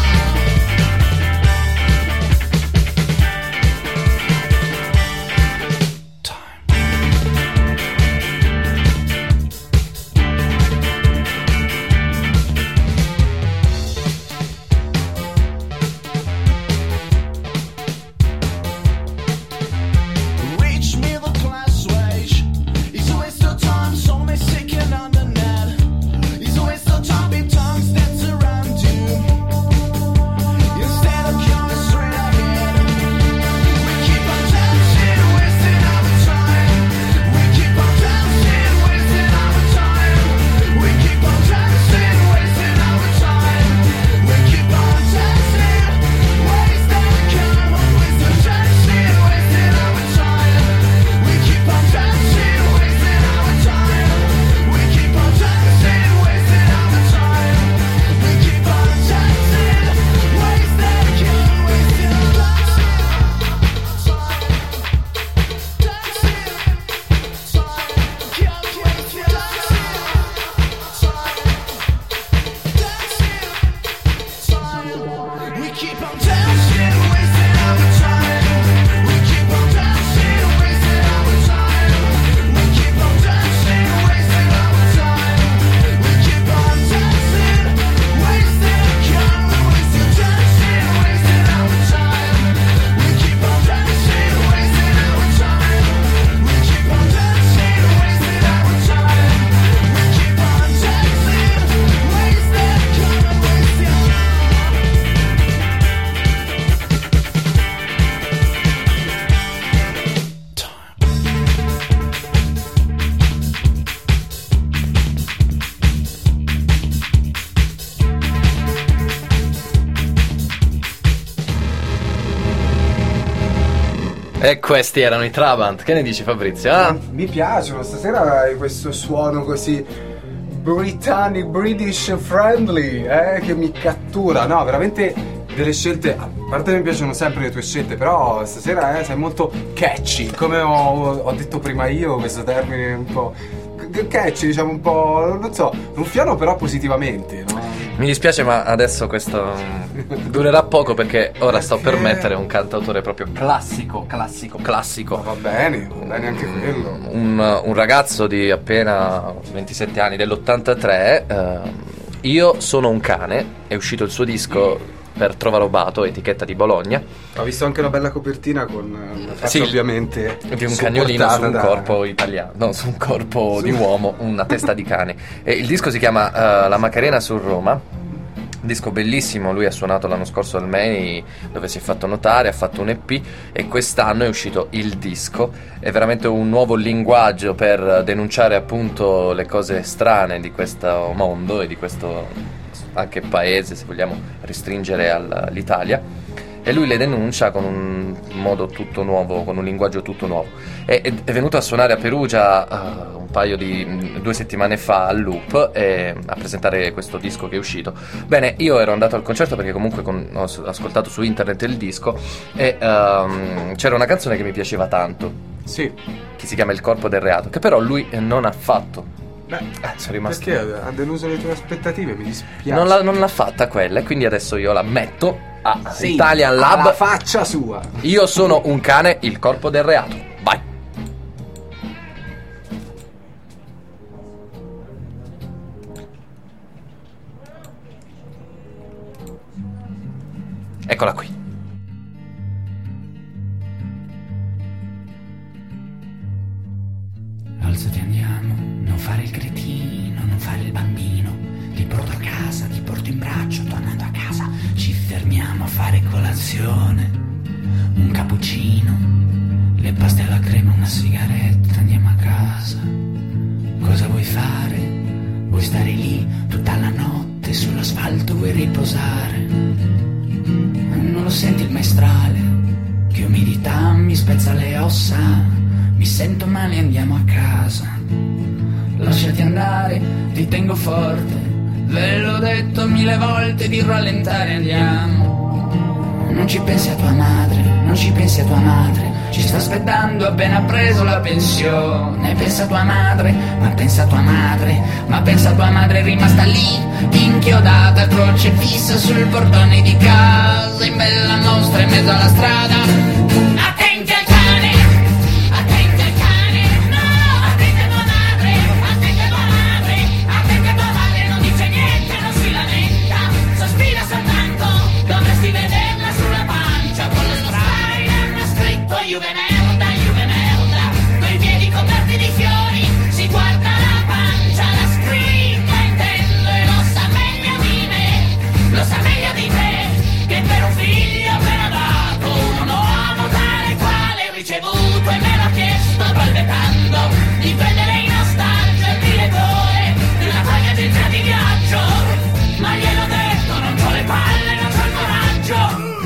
Reach middle class wage. It's a waste of time, so many seeking on the net. It's a waste of time, big tongues that surround you. Instead of coming straight ahead, we keep on dancing, wasting our time. We keep on dancing, wasting our time. We keep on dancing, wasting our time. We keep on dancing, wasting time, wasting dancing, wasting our time. We keep on dancing, wasting our time. We keep on dancing, wasting our time. We keep on dancing, wasting time, wasting our we keep on dancing, wasting our time. We keep on dancing, wasting our time. We keep on dancing, wasting our time. We keep on dancing, wasting time. We wasting dancing, wasting our time. We keep on dancing, wasting our time. We keep on dancing, wasting our time. We keep on dancing, wasting time, wasting our E questi erano i Trabant. Che ne dici, Fabrizio? Ah? Mi piacciono, stasera hai questo suono così britannic, British friendly, eh, che mi cattura. No, veramente delle scelte, a parte mi piacciono sempre le tue scelte, però stasera eh, sei molto catchy, come ho, ho detto prima io, questo termine un po' catchy, diciamo un po', non so, ruffiano però positivamente, no? Mi dispiace, ma adesso questo mm, durerà poco perché ora sto per mettere un cantautore proprio classico, classico, classico. Va bene, va bene anche quello. Un, un ragazzo di appena ventisette anni, dell'ottantatré, eh, Io sono un cane, è uscito il suo disco per Trova Robato, etichetta di Bologna. Ho visto anche una bella copertina con una faccia Sì, ovviamente di un cagnolino su un da... corpo italiano, no, su un corpo Su- di uomo, una testa di cane. E il disco si chiama uh, La Macarena su Roma. Un disco bellissimo, lui ha suonato l'anno scorso al Meni, dove si è fatto notare, ha fatto un E P e quest'anno è uscito il disco. È veramente un nuovo linguaggio per denunciare appunto le cose strane di questo mondo e di questo anche paese, se vogliamo restringere all'Italia. e lui le denuncia con un modo tutto nuovo, con un linguaggio tutto nuovo. È, è, è venuto a suonare a Perugia uh, un paio di due settimane fa al Loop e a presentare questo disco che è uscito. Bene, io ero andato al concerto perché comunque con, ho ascoltato su internet il disco e um, c'era una canzone che mi piaceva tanto, Sì. che si chiama Il corpo del reato, che però lui non ha fatto. Beh, Eh, sono rimasto. perché ha deluso le tue aspettative? Mi dispiace. Non l'ha, non l'ha fatta quella, e quindi adesso io la metto a Sì, Italian alla Lab. faccia sua. Io sono un cane, il corpo del reato. Vai. Eccola qui. Alzati, andiamo, non fare il cretino, non fare il bambino. Ti porto a casa, ti porto in braccio, tornando a casa ci fermiamo a fare colazione. Un cappuccino, le paste alla crema, una sigaretta, andiamo a casa. Cosa vuoi fare? Vuoi stare lì tutta la notte sull'asfalto, vuoi riposare? Non lo senti il maestrale? Che umidità mi spezza le ossa. Mi sento male, andiamo a casa. Lasciati andare, ti tengo forte. Ve l'ho detto mille volte di rallentare, andiamo. Non ci pensi a tua madre, non ci pensi a tua madre. Ci sta aspettando, appena preso la pensione. Pensa a tua madre, ma pensa a tua madre. Ma pensa a tua madre rimasta lì, inchiodata, crocefissa sul portone di casa. In bella mostra in mezzo alla strada. Attenti al cane! Attenti al cane! No! Attenti a tua madre! Attenti a tua madre! Attenti a tua madre! Non dice niente, non si lamenta. Sospira soltanto, dovresti vederla sulla pancia. Con lo spray ha scritto Juve merda, Juve merda. Coi piedi coperti di fiori, si guarda la pancia. La scritta intendo e lo sa meglio di me. Lo sa meglio di te, che per un figlio appena dato un uomo tale quale ricevuto e me l'ha chiesto balbettando di prendere in ostaggio il direttore di una taglia agenzia di viaggio. Ma gliel'ho detto, non c'ho le palle, non c'ho il coraggio.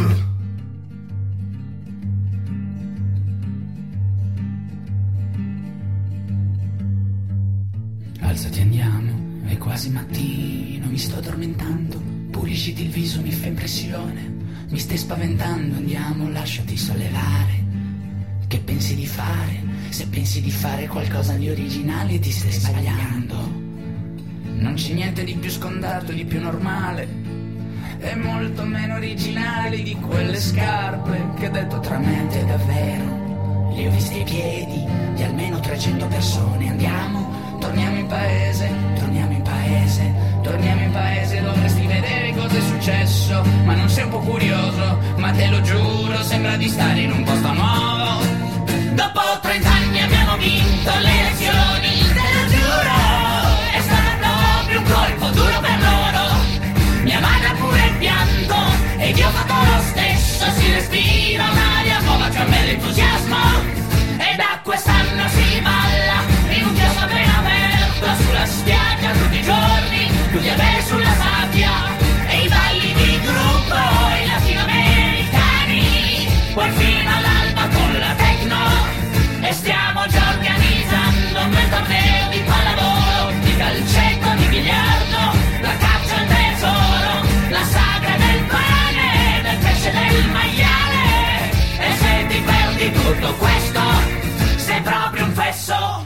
Alzati, andiamo, è quasi mattino, mi sto addormentando. Pulisciti il viso, mi fa impressione. Mi stai spaventando, andiamo, lasciati sollevare. Che pensi di fare? Se pensi di fare qualcosa di originale ti stai sbagliando. Non c'è niente di più scontato, di più normale. È molto meno originale di quelle scarpe che, detto tra me e te davvero, li ho visti ai piedi di almeno trecento persone. Andiamo, torniamo in paese, torniamo in paese, torniamo in paese. Dovresti vedere cosa è successo, ma non sei un po' curioso? Ma te lo giuro, sembra di stare in un posto nuovo. Dopo trent'anni abbiamo vinto le elezioni, te lo giuro, è stato proprio un colpo duro per loro. Mia madre ha pure pianto ed io ho fatto lo stesso. Si respira un'aria nuova, c'è un bel entusiasmo. E da quest'anno si balla in un chiosco appena aperto, sulla spiaggia tutti i giorni, tutti a bere sulla sabbia. E i balli di gruppo, i latinoamericani, poi fino all'alba con la techno. E stiamo già organizzando un bel torneo di pallavolo, di calcetto, di biliardo, la caccia al tesoro, la sagra del pane, del pesce, del maiale. E se ti perdi tutto questo, sei proprio un fesso.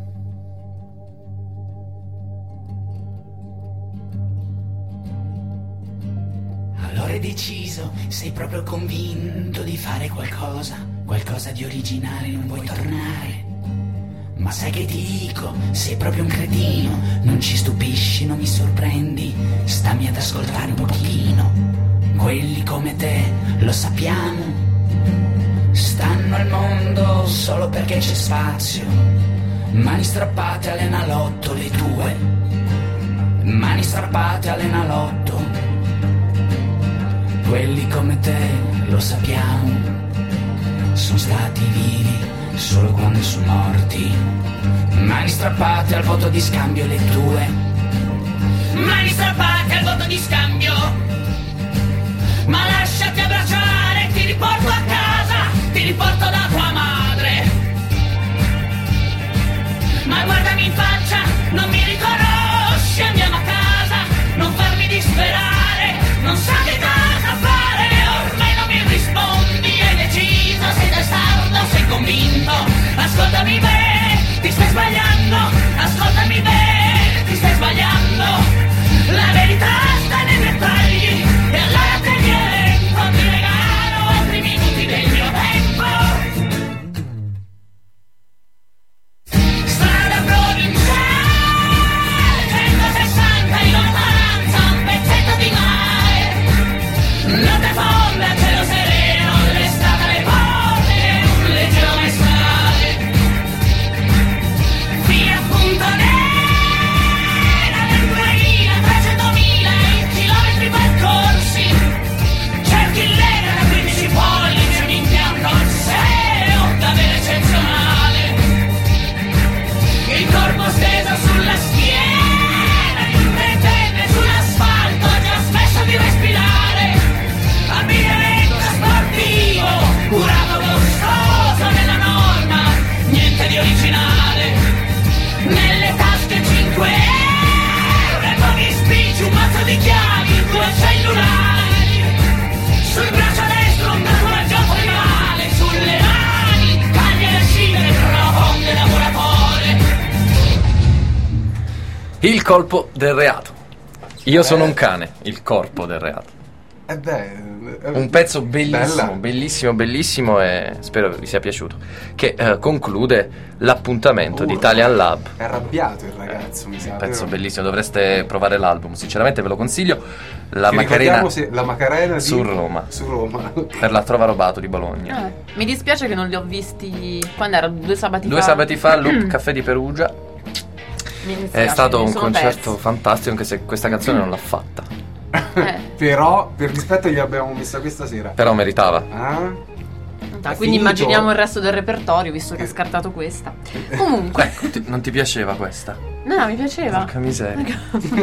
Allora hai deciso, sei proprio convinto di fare qualcosa, qualcosa di originale, non vuoi tornare. Ma sai che ti dico, sei proprio un cretino, non ci stupisci, non mi sorprendi, stammi ad ascoltare un pochino. Quelli come te, lo sappiamo, stanno al mondo solo perché c'è spazio. Mani strappate all'enalotto le tue, mani strappate all'enalotto. Quelli come te, lo sappiamo, sono stati vivi solo quando sono morti. Mani strappate al voto di scambio le tue, mani strappate al voto di scambio. Ma lasciati abbracciare riporto a casa, ti riporto da tua madre. Ma guardami in faccia, non mi riconosci, andiamo a casa, non farmi disperare, non sa che cosa fare, ormai non mi rispondi, hai deciso, sei testardo, sei convinto, ascoltami bene, ti stai sbagliando, ascoltami bene, ti stai sbagliando, la verità sta nei dettagli, e allora te li elenco, ti regalo altri minuti del mio tempo. Strada provinciale, centosessanta in lontananza, un pezzetto di mare, notte fonda, cielo sereno, l'estate alle porte, un leggero maestrale, fino a punto nera del duemila, trecentomila i chilometri percorsi, cerchi il lega da quindici pollici, un impianto al seo davvero eccezionale, il corpo steso sulla schiena di un trentenne sull'asfalto, ha già smesso di respirare, abbigliamento sportivo, curato costoso nella norma, niente di originale, nelle tasche cinque euro e pochi spicci, un mazzo di chiavi, due cellulari, sul braccio destro un tatuaggio tribale, sulle mani taglie da scivere profonde lavoratore. Il colpo del reato. Io sono un cane, il corpo del reato. Eh beh, eh, Un pezzo bellissimo, bella. bellissimo, bellissimo e spero vi sia piaciuto. Che eh, conclude l'appuntamento Uh, di Italian Lab. È arrabbiato il ragazzo, mi sa. Un pezzo vero? bellissimo, dovreste provare l'album, sinceramente ve lo consiglio. La Che Macarena ricordiamo se- la Macarena di- su Roma. Su Roma. per la Trova Robato di Bologna. Eh, mi dispiace che non li ho visti quando era due sabati Due fa. sabati fa al Loop Caffè di Perugia. Mi dispiace, È stato mi un sono concerto persi. fantastico, anche se questa canzone non l'ha fatta. Eh, Però, per rispetto, gli abbiamo messa questa sera. Però meritava. Ah? dai, È quindi finito. immaginiamo il resto del repertorio, visto che ha scartato questa. Comunque, Ecco, ti- non ti piaceva questa? no, no, mi piaceva. Porca miseria.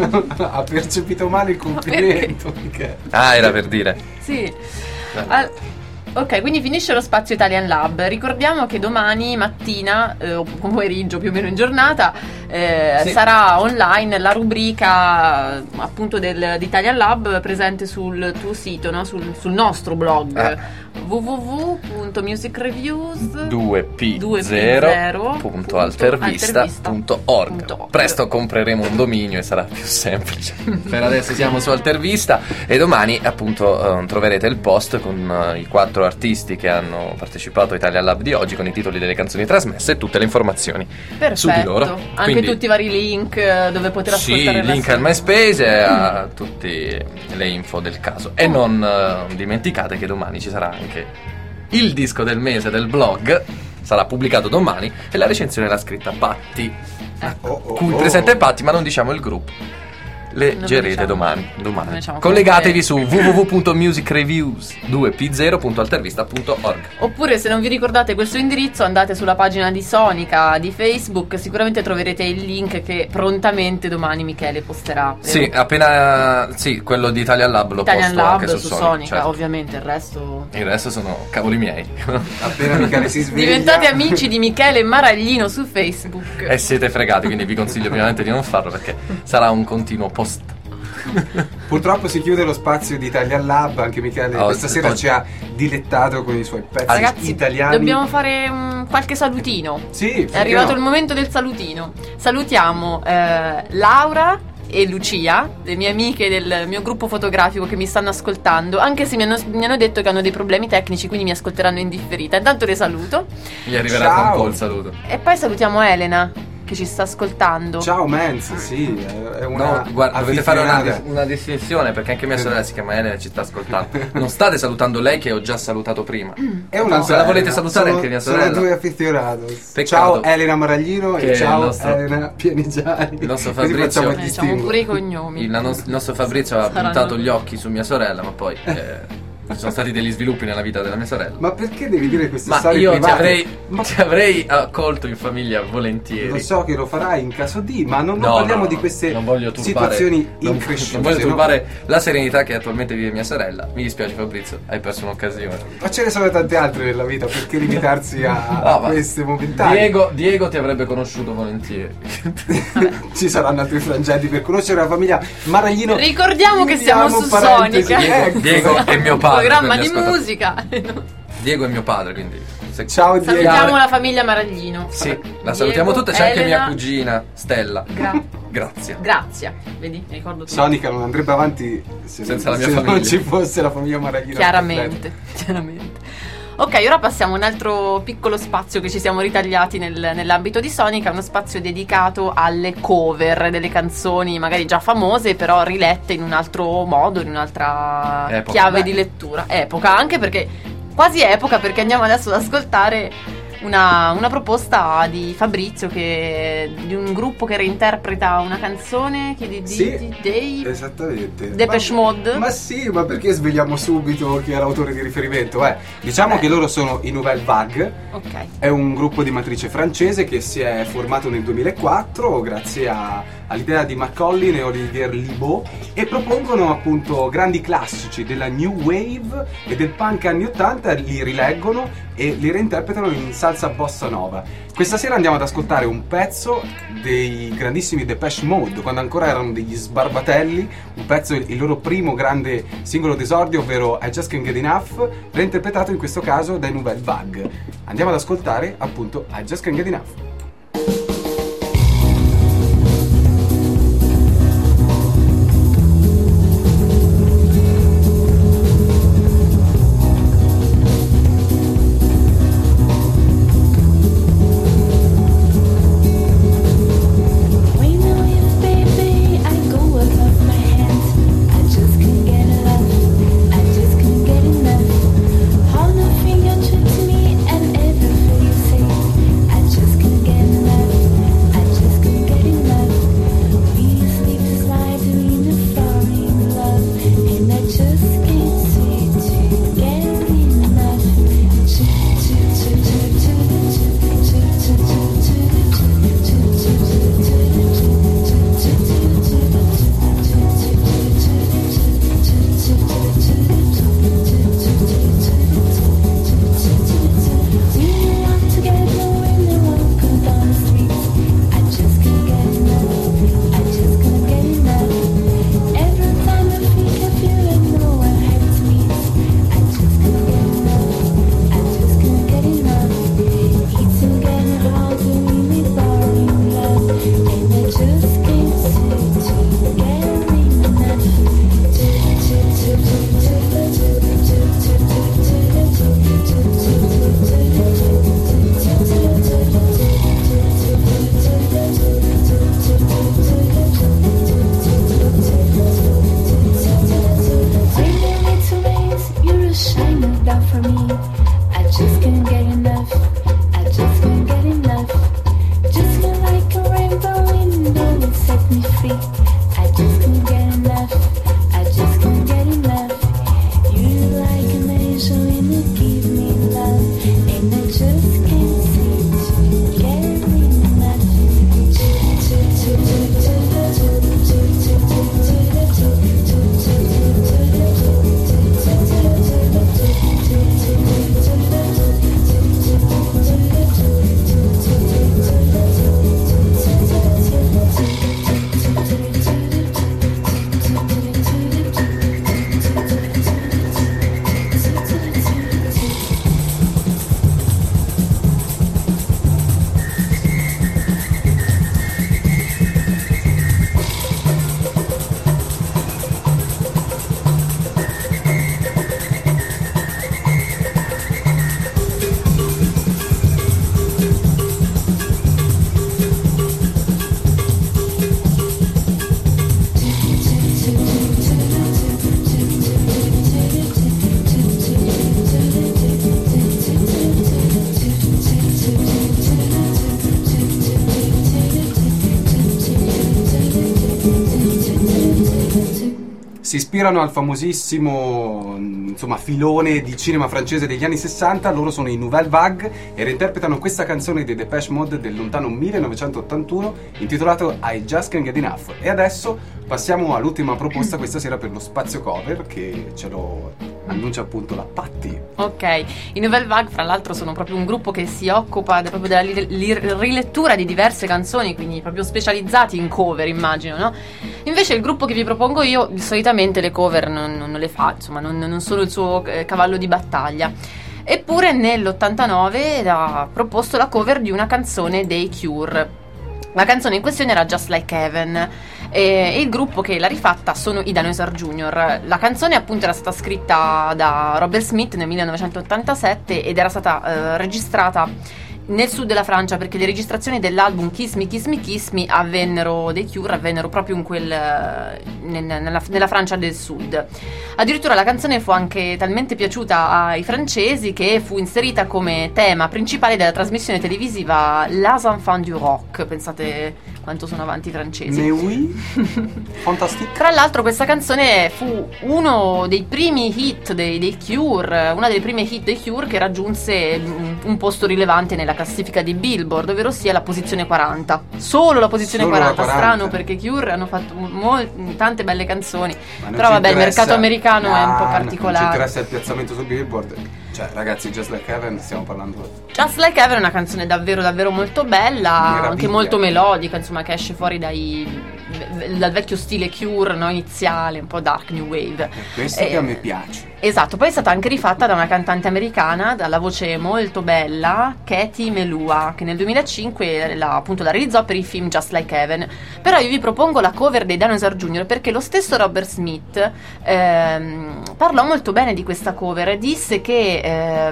Ha percepito male il complimento. Perché? Ah, era per dire. Sì. Al- ok, quindi finisce lo spazio Italian Lab. Ricordiamo che domani mattina, eh, o pomeriggio più o meno in giornata, eh, Sì. sarà online la rubrica eh, appunto del, di Italian Lab presente sul tuo sito, no? sul, sul nostro blog Eh. w w w punto music reviews due p due p zero zero punto altervista punto org. Presto compreremo un dominio e sarà più semplice. Per adesso siamo su Altervista e domani appunto eh, troverete il post con eh, i quattro artisti che hanno partecipato a Italian Lab di oggi, con i titoli delle canzoni trasmesse e tutte le informazioni Perfetto. su di loro. Anche Quindi, tutti i vari link eh, dove poter sì, ascoltare la link al sigla. MySpace e a tutte le info del caso. E non eh, dimenticate che domani ci sarà anche il disco del mese del blog, sarà pubblicato domani, e la recensione l'ha scritta Patti, Oh, oh, cui oh. presenta è Patti, ma non diciamo il gruppo. Leggerete diciamo. domani, Non domani. diciamo Collegatevi comunque- su w w w punto music reviews due p zero punto altervista punto org. Oppure, se non vi ricordate questo indirizzo, andate sulla pagina di Sonica di Facebook, sicuramente troverete il link che prontamente domani Michele posterà. vero? Sì, appena sì, quello di Italian Lab lo Italian posto Lab anche su, su Sony, Sonica, certo. ovviamente il resto. Il resto sono cavoli miei. Appena Michele si sveglia. Diventate amici di Michele Maraglino su Facebook. E siete fregati, quindi vi consiglio vivamente di non farlo, perché sarà un continuo post. Purtroppo si chiude lo spazio di Italian Lab. Anche Michele Oh, questa sera oh. ci ha dilettato con i suoi pezzi Ragazzi, italiani. dobbiamo fare um, qualche salutino. Sì, È arrivato il momento del salutino. Salutiamo eh, Laura e Lucia, le mie amiche del mio gruppo fotografico, che mi stanno ascoltando, anche se mi hanno, mi hanno detto che hanno dei problemi tecnici, quindi mi ascolteranno in differita. Intanto le saluto. Gli arriverà Ciao. tra un po' il saluto. E poi salutiamo Elena, che ci sta ascoltando. Ciao Menz, sì, è una No, guarda, dovete fare una, affezionata. una distinzione, perché anche mia sorella si chiama Elena e ci sta ascoltando. Non state salutando lei, che ho già salutato prima. È una No, se la volete salutare sono, anche mia sono sorella. due affezionati. Peccato Ciao Elena Maraglino che e ciao il nostro- Elena Pianigiani. il nostro Così Fabrizio- facciamo il Eh, diciamo distinguo. pure i cognomi. Il, nos- il nostro Fabrizio ha Saranno- puntato gli occhi su mia sorella, ma poi eh, ci sono stati degli sviluppi nella vita della mia sorella. Ma perché devi dire queste Ma storie io ti private? avrei, Ma- ti avrei accolto in famiglia volentieri. Lo so che lo farai in caso di, ma non, non No, parliamo no, di queste non voglio turbare, situazioni non, incresciute. non voglio no? turbare la serenità che attualmente vive mia sorella. Mi dispiace Fabrizio, hai perso un'occasione. Ma ce ne sono tante altre nella vita, perché limitarsi a, Ah, a ma queste momentanee? Diego, Diego ti avrebbe conosciuto volentieri. Ci saranno altri frangenti per conoscere la famiglia Maraglino. Ricordiamo che siamo Chiudiamo su parentesi. Sonica. Ecco. Diego è mio padre. Programma per gli di ascoltatori. musica. Diego è mio padre, quindi se- Ciao Diego. Salutiamo la famiglia Maraglino. Sì, la Diego, salutiamo tutte, c'è anche Elena. mia cugina Stella. Gra- Grazie. Grazie. Vedi, mi ricordo tutto. Sonica non andrebbe avanti se, Senza la mia se non famiglia. ci fosse la famiglia Maraglino. Chiaramente, chiaramente. Ok, ora passiamo a un altro piccolo spazio che ci siamo ritagliati nel- nell'ambito di Sonica, uno spazio dedicato alle cover delle canzoni magari già famose, però rilette in un altro modo, in un'altra Epoca. chiave Beh. di lettura. Epoca, anche perché, quasi epoca, perché andiamo adesso ad ascoltare una, una proposta di Fabrizio, che, di un gruppo che reinterpreta una canzone che di, di, Sì, di- dei esattamente. Depeche Ma- Mode. Ma sì, ma perché svegliamo subito chi è l'autore di riferimento? Eh, diciamo Beh. che loro sono i Nouvelle Vague. Ok. È un gruppo di matrice francese che si è formato nel duemilaquattro grazie a- all'idea di Macaulay e Olivier Libaud, e propongono appunto grandi classici della New Wave e del punk anni ottanta, li rileggono e li reinterpretano in salsa bossa nova. Questa sera andiamo ad ascoltare un pezzo dei grandissimi Depeche Mode, quando ancora erano degli sbarbatelli, un pezzo, il loro primo grande singolo d'esordio, ovvero I Just Can't Get Enough, reinterpretato in questo caso dai Nouvelle Vague. Andiamo ad ascoltare appunto I Just Can't Get Enough. When I was baby, I go above my hands. I just can't get enough. I just can't get enough. All the finger to me and everything you say. I just can't si ispirano al famosissimo insomma filone di cinema francese degli anni sessanta. Loro sono i Nouvelle Vague e reinterpretano questa canzone dei Depeche Mode del lontano millenovecentottantuno intitolato I Just Can't Get Enough. E adesso passiamo all'ultima proposta questa sera per lo spazio cover, che ce lo annuncia appunto la Patti. Ok, i Nouvelle Vague fra l'altro sono proprio un gruppo che si occupa de- proprio della li- li- rilettura di diverse canzoni, quindi proprio specializzati in cover, immagino, no? Invece il gruppo che vi propongo io solitamente le cover non, non le fa, insomma non, non sono il suo eh, cavallo di battaglia. Eppure nell'ottantanove ha proposto la cover di una canzone dei Cure. La canzone in questione era Just Like Heaven e il gruppo che l'ha rifatta sono i Dinosaur Junior. La canzone appunto era stata scritta da Robert Smith nel millenovecentottantasette ed era stata eh, registrata nel sud della Francia, perché le registrazioni dell'album Kiss Me, Kiss Me, Kiss Me avvennero, dei Cure avvennero proprio in quel, nella, nella Francia del sud. Addirittura la canzone fu anche talmente piaciuta ai francesi che fu inserita come tema principale della trasmissione televisiva Les Enfants du Rock. Pensate quanto sono avanti i francesi. Mais oui, fantastique. Tra l'altro questa canzone fu uno dei primi hit dei, dei Cure, una delle prime hit dei Cure che raggiunse un posto rilevante nella classifica di Billboard, ovvero sia la posizione quaranta. Solo la posizione Solo la quaranta. quaranta. Strano, perché i Cure hanno fatto mol- tante belle canzoni. Ma non Però ci vabbè, il interessa- mercato americano è un po' No, particolare. Non ci interessa il piazzamento su Billboard. Cioè, ragazzi, Just Like Heaven, stiamo parlando. Just Like Heaven è una canzone davvero davvero molto bella, Meraviglia. anche molto melodica, insomma, che esce fuori dai dal vecchio stile Cure, no, iniziale, un po' dark new wave. È questo Eh, che a me piace. Esatto, poi è stata anche rifatta da una cantante americana dalla voce molto bella, Katie Melua, che nel duemilacinque la, appunto la realizzò per il film Just Like Heaven. Però io vi propongo la cover dei Dinosaur Junior perché lo stesso Robert Smith ehm, parlò molto bene di questa cover e disse che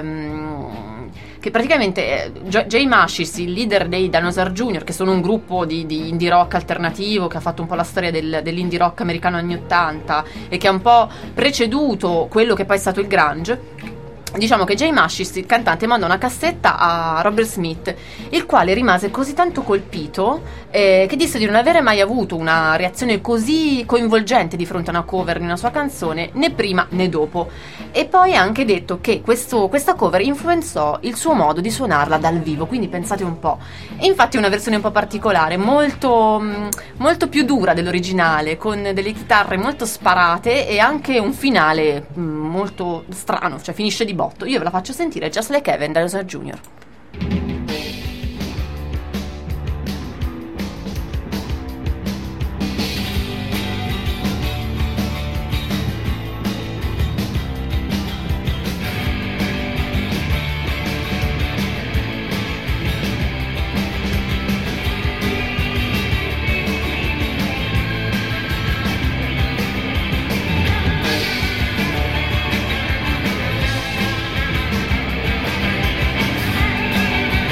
ehm, che praticamente eh, J- Jay Mashis, il leader dei Dinosaur Junior, che sono un gruppo di, di indie rock alternativo che ha fatto un po' la storia del, dell'indie rock americano anni ottanta e che ha un po' preceduto quello che poi è stato il grunge. Diciamo che Jay Mashis, il cantante, mandò una cassetta a Robert Smith, il quale rimase così tanto colpito eh, che disse di non avere mai avuto una reazione così coinvolgente di fronte a una cover di una sua canzone, né prima né dopo. E poi ha anche detto che questo, questa cover influenzò il suo modo di suonarla dal vivo, quindi pensate un po'. E infatti è una versione un po' particolare, molto, mh, molto più dura dell'originale, con delle chitarre molto sparate e anche un finale mh, molto strano, cioè finisce di botto. Io ve la faccio sentire, Just Like Heaven, Dinosaur Junior. Just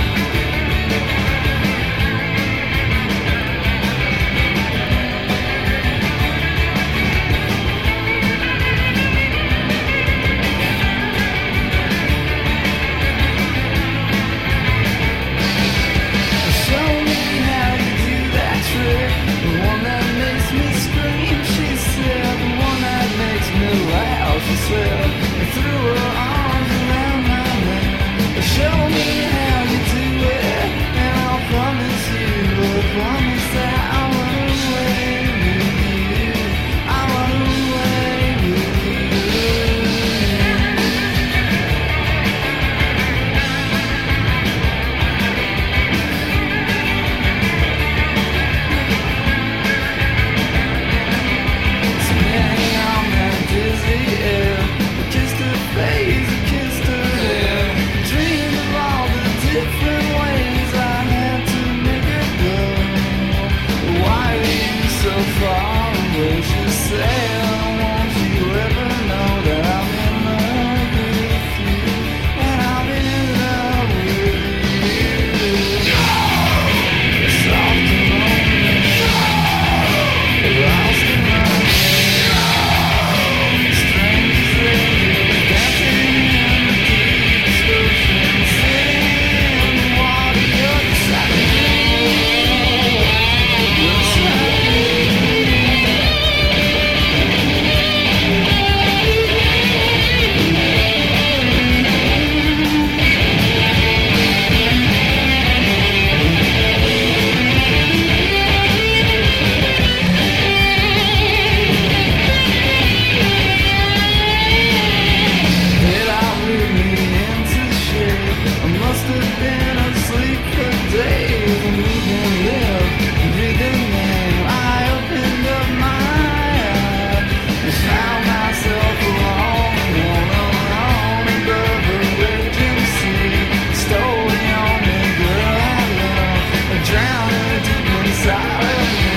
must have been asleep for days and we can live, breathe the name. I opened up my eyes and found myself alone, alone, alone above the vacancy. Stole the only girl I love, drowned her deep inside of me.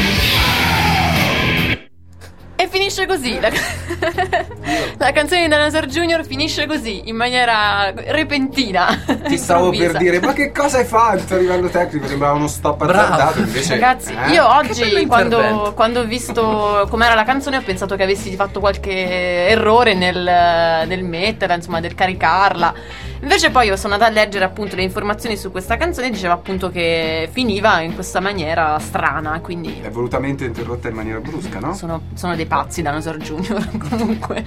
E finisce così la, la canzone di Dinosaur Junior finisce così in maniera repentina. Ti stavo improvvisa. per dire, ma che cosa hai fatto a livello tecnico? Sembrava uno stop azzardato, invece Ragazzi, eh? io Che oggi bello quando, intervento. quando ho visto com'era la canzone ho pensato che avessi fatto qualche errore nel, nel metterla, insomma, del caricarla. Invece poi io sono andata a leggere appunto le informazioni su questa canzone e diceva appunto che finiva in questa maniera strana, quindi È volutamente interrotta in maniera brusca, no? sono, sono dei pazzi Dinosaur Junior comunque.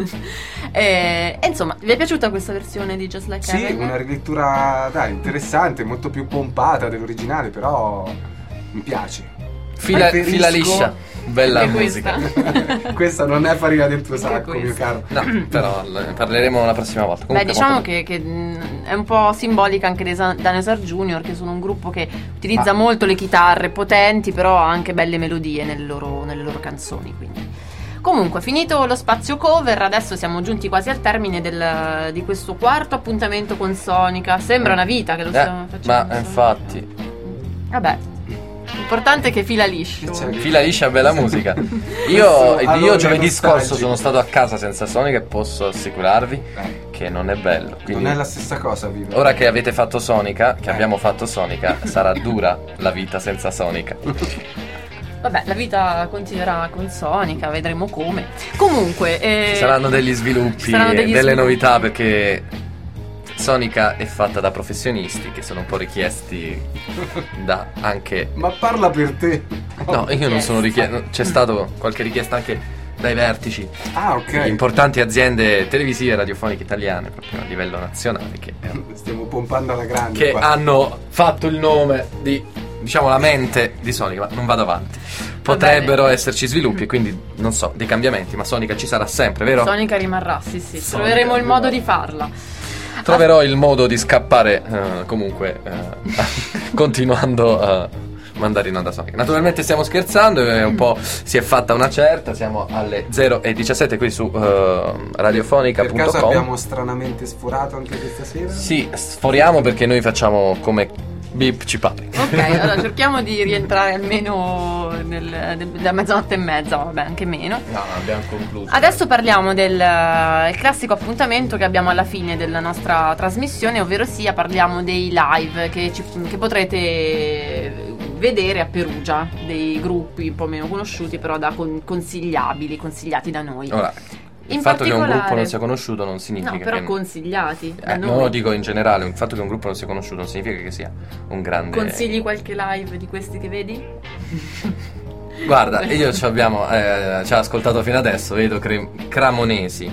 e, e insomma, vi è piaciuta questa versione di Just Like Sì, Heaven? una rilettura, dai, interessante, molto più pompata dell'originale, però mi piace. Fila, Preferisco- fila liscia, bella Anche musica. questa. Questa non è farina del tuo Anche sacco, mio questa. caro. No, però ne parleremo la prossima volta. Beh, Comunque, diciamo molto che, che mh, è un po' simbolica anche dei Sa- Dinosaur Junior, che sono un gruppo che utilizza Ma- molto le chitarre potenti, però ha anche belle melodie nelle loro, nelle loro canzoni. Quindi. Comunque, finito lo spazio cover, adesso siamo giunti quasi al termine del- di questo quarto appuntamento con Sonica. Sembra una vita che lo Eh, stiamo facendo. ma infatti, Vabbè, l'importante è che fila liscio. Che c'è? fila liscia, bella musica. Questo Io, allora io giovedì nostalgico. scorso sono stato a casa senza Sonic e posso assicurarvi Eh, che non è bello. Quindi non è la stessa cosa, vivere. ora che avete fatto Sonica, che Eh. abbiamo fatto Sonica, sarà dura la vita senza Sonica. Vabbè, la vita continuerà con Sonica, vedremo come. Comunque, eh, Ci saranno degli sviluppi, ci saranno e degli delle sviluppi. novità, perché Sonica è fatta da professionisti che sono un po' richiesti da anche... Ma parla per te. No, io non sono richiesto, c'è stato qualche richiesta anche dai vertici Ah, di ok. importanti aziende televisive e radiofoniche italiane, proprio a livello nazionale, che, Stiamo pompando alla grande che qua. hanno fatto il nome di, diciamo, la mente di Sonica, ma non vado avanti. Potrebbero esserci sviluppi e quindi, non so, dei cambiamenti, ma Sonica ci sarà sempre, vero? Sonica rimarrà, sì, sì. Sonica Troveremo il modo rimarrà. di farla. Troverò il modo di scappare eh, comunque eh, continuando a mandare in onda Sonic. Naturalmente stiamo scherzando, è un po' si è fatta una certa, siamo alle zero e diciassette qui su eh, radiofonica Per punto caso com. abbiamo stranamente sforato anche questa sera? Sì, sforiamo perché noi facciamo come beep ci pare. Ok, allora cerchiamo di rientrare almeno nel, da mezzanotte e mezza, vabbè, anche meno. No, abbiamo concluso. Adesso parliamo del eh, il classico appuntamento che abbiamo alla fine della nostra trasmissione, ovvero sia parliamo dei live che, ci- che potrete vedere a Perugia, dei gruppi un po' meno conosciuti, però da con- consigliabili, consigliati da noi. Ora, il In fatto che un particolare- gruppo non sia conosciuto non significa No, però che consigliati da eh, noi. non lo dico in generale, il fatto che un gruppo non sia conosciuto non significa che sia un grande. Consigli qualche live di questi che vedi? Guarda, io ci abbiamo eh, ci ha ascoltato fino adesso, vedo Cre- Cramonesi,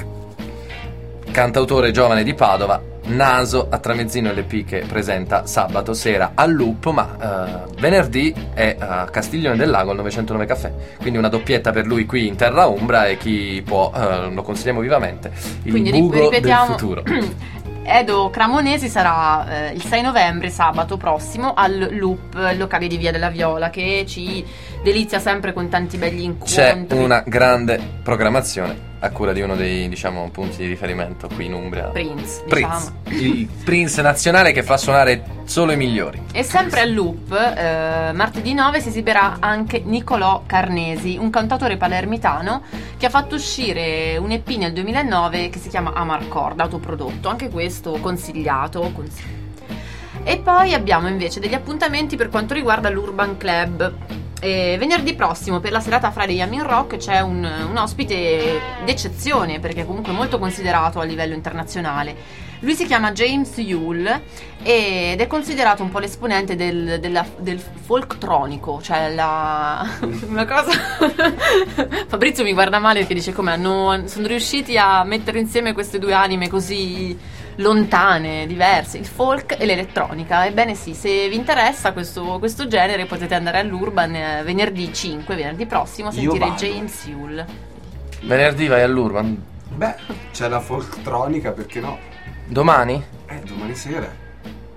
c- cantautore giovane di Padova, Naso a Tramezzino L P che presenta sabato sera al Loop, ma eh, venerdì è a Castiglione del Lago al novecentonove Caffè, quindi una doppietta per lui qui in terra umbra e chi può eh, lo consigliamo vivamente, il Quindi ri- buco ripetiamo. del futuro. Edo Cramonesi sarà eh, il sei novembre, sabato prossimo, al Loop, il locale di Via della Viola, che ci delizia sempre con tanti begli incontri. C'è una grande programmazione a cura di uno dei, diciamo, punti di riferimento qui in Umbria. Prince, Prince, diciamo. il Prince nazionale che fa suonare solo i migliori. E sempre al Loop, eh, martedì nove si esibirà anche Nicolò Carnesi, un cantautore palermitano che ha fatto uscire un E P nel duemilanove che si chiama Amarcord, autoprodotto, anche questo consigliato. Cons- e poi abbiamo invece degli appuntamenti per quanto riguarda l'Urban Club. E venerdì prossimo per la serata Friday Yamin Rock c'è un, un ospite d'eccezione, perché comunque molto considerato a livello internazionale. Lui si chiama James Yule ed è considerato un po' l'esponente del, della, del folktronico, cioè la una cosa. Fabrizio mi guarda male perché dice come hanno, sono riusciti a mettere insieme queste due anime così lontane, diverse, il folk e l'elettronica. Ebbene sì, se vi interessa questo, questo genere potete andare all'Urban eh, venerdì cinque, venerdì prossimo, a Io sentire vado. James Yule. Venerdì vai all'Urban? Beh, c'è la folktronica, perché no? Domani? Eh, domani sera.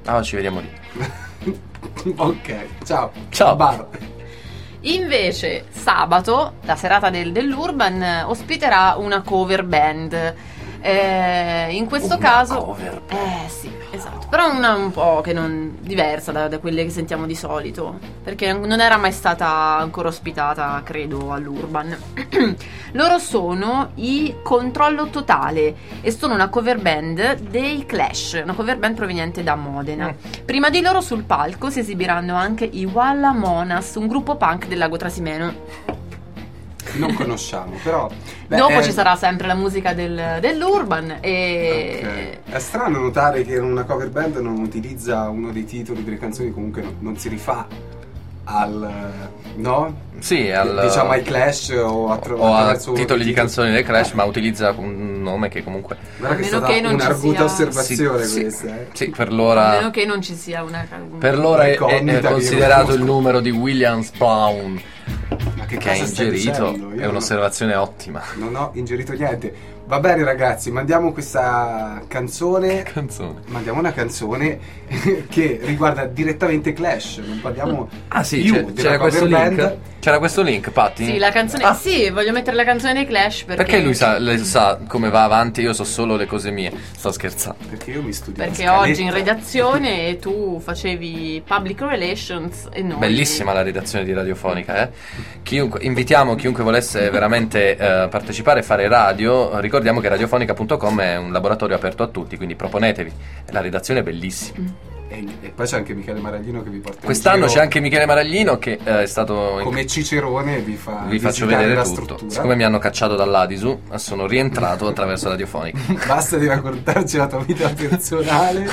Ah, ci vediamo lì. Ok, ciao. Ciao. Bar. Invece sabato, la serata del- dell'Urban, eh, ospiterà una cover band. Eh, in questo Una caso cover eh sì, esatto, però una un po' che non diversa da, da quelle che sentiamo di solito, perché non era mai stata ancora ospitata, credo, all'Urban. Loro sono i Controllo Totale e sono una cover band dei Clash, una cover band proveniente da Modena. Prima di loro sul palco si esibiranno anche i Walla Monas, un gruppo punk del Lago Trasimeno. Non conosciamo, però beh, Dopo è- ci sarà sempre la musica del- dell'Urban e Ok. È strano notare che una cover band non utilizza uno dei titoli delle canzoni, comunque non, non si rifà al no? Sì, al, diciamo ai Clash o, attro- o a attraverso uno titoli dei di canzoni del Clash, ma utilizza un nome che comunque Guarda che è A meno stata che non ci un'arguta sia- osservazione sì, questa, eh. sì, per a l'ora meno che non ci sia una per l'ora è, è- è Incognita che io considerato non il numero di Williams Brown Ma che che ha cosa stai ingerito. dicendo? Io È non- un'osservazione ottima. Non ho ingerito niente. Va bene ragazzi, mandiamo questa canzone. Canzone. Mandiamo una canzone che riguarda direttamente Clash. Non parliamo Ah sì, più c'è- della c'era questo cover link. band. C'era questo link, Patti? Sì, la canzone. Ah, Sì, voglio mettere la canzone dei Clash perché. perché lui sa, lei sa come va avanti, io so solo le cose mie. Sto scherzando. Perché io mi studio la Perché scaletta. oggi in redazione e tu facevi public relations e noi. Bellissima la redazione di Radiofonica, eh? Chiunque, invitiamo chiunque volesse veramente eh, partecipare e fare radio. Ricordiamo che radiofonica punto com è un laboratorio aperto a tutti, quindi proponetevi. La redazione è bellissima. E, e poi c'è anche Michele Maraglino che vi porta in Quest'anno giro c'è anche Michele Maraglino che eh, è stato in- come Cicerone, vi fa vi faccio visitare vedere la tutto. struttura. Siccome mi hanno cacciato dall'Adisu, sono rientrato attraverso Radiofonica. Basta di raccontarci la tua vita personale.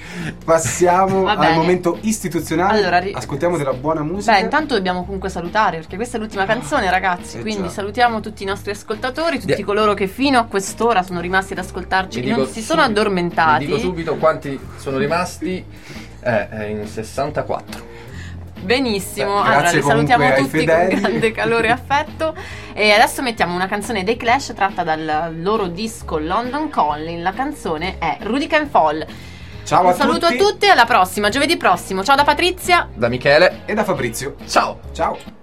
Passiamo Va al bene. momento istituzionale. Allora, ri- Ascoltiamo della buona musica. Beh, intanto dobbiamo comunque salutare perché questa è l'ultima canzone, ragazzi. Eh Quindi già. salutiamo tutti i nostri ascoltatori, tutti Di- coloro che fino a quest'ora sono rimasti ad ascoltarci e non si sono subito- addormentati. vi dico subito quanti sono rimasti. Eh, è in sessantaquattro. Benissimo, Beh, allora grazie li salutiamo comunque ai tutti fedeli. con grande calore e affetto. E adesso mettiamo una canzone dei Clash tratta dal loro disco London Calling. La canzone è Rudy Can Fall. Ciao Un a saluto tutti a tutti e alla prossima, giovedì prossimo. Ciao da Patrizia. Da Michele. e da Fabrizio. Ciao. Ciao.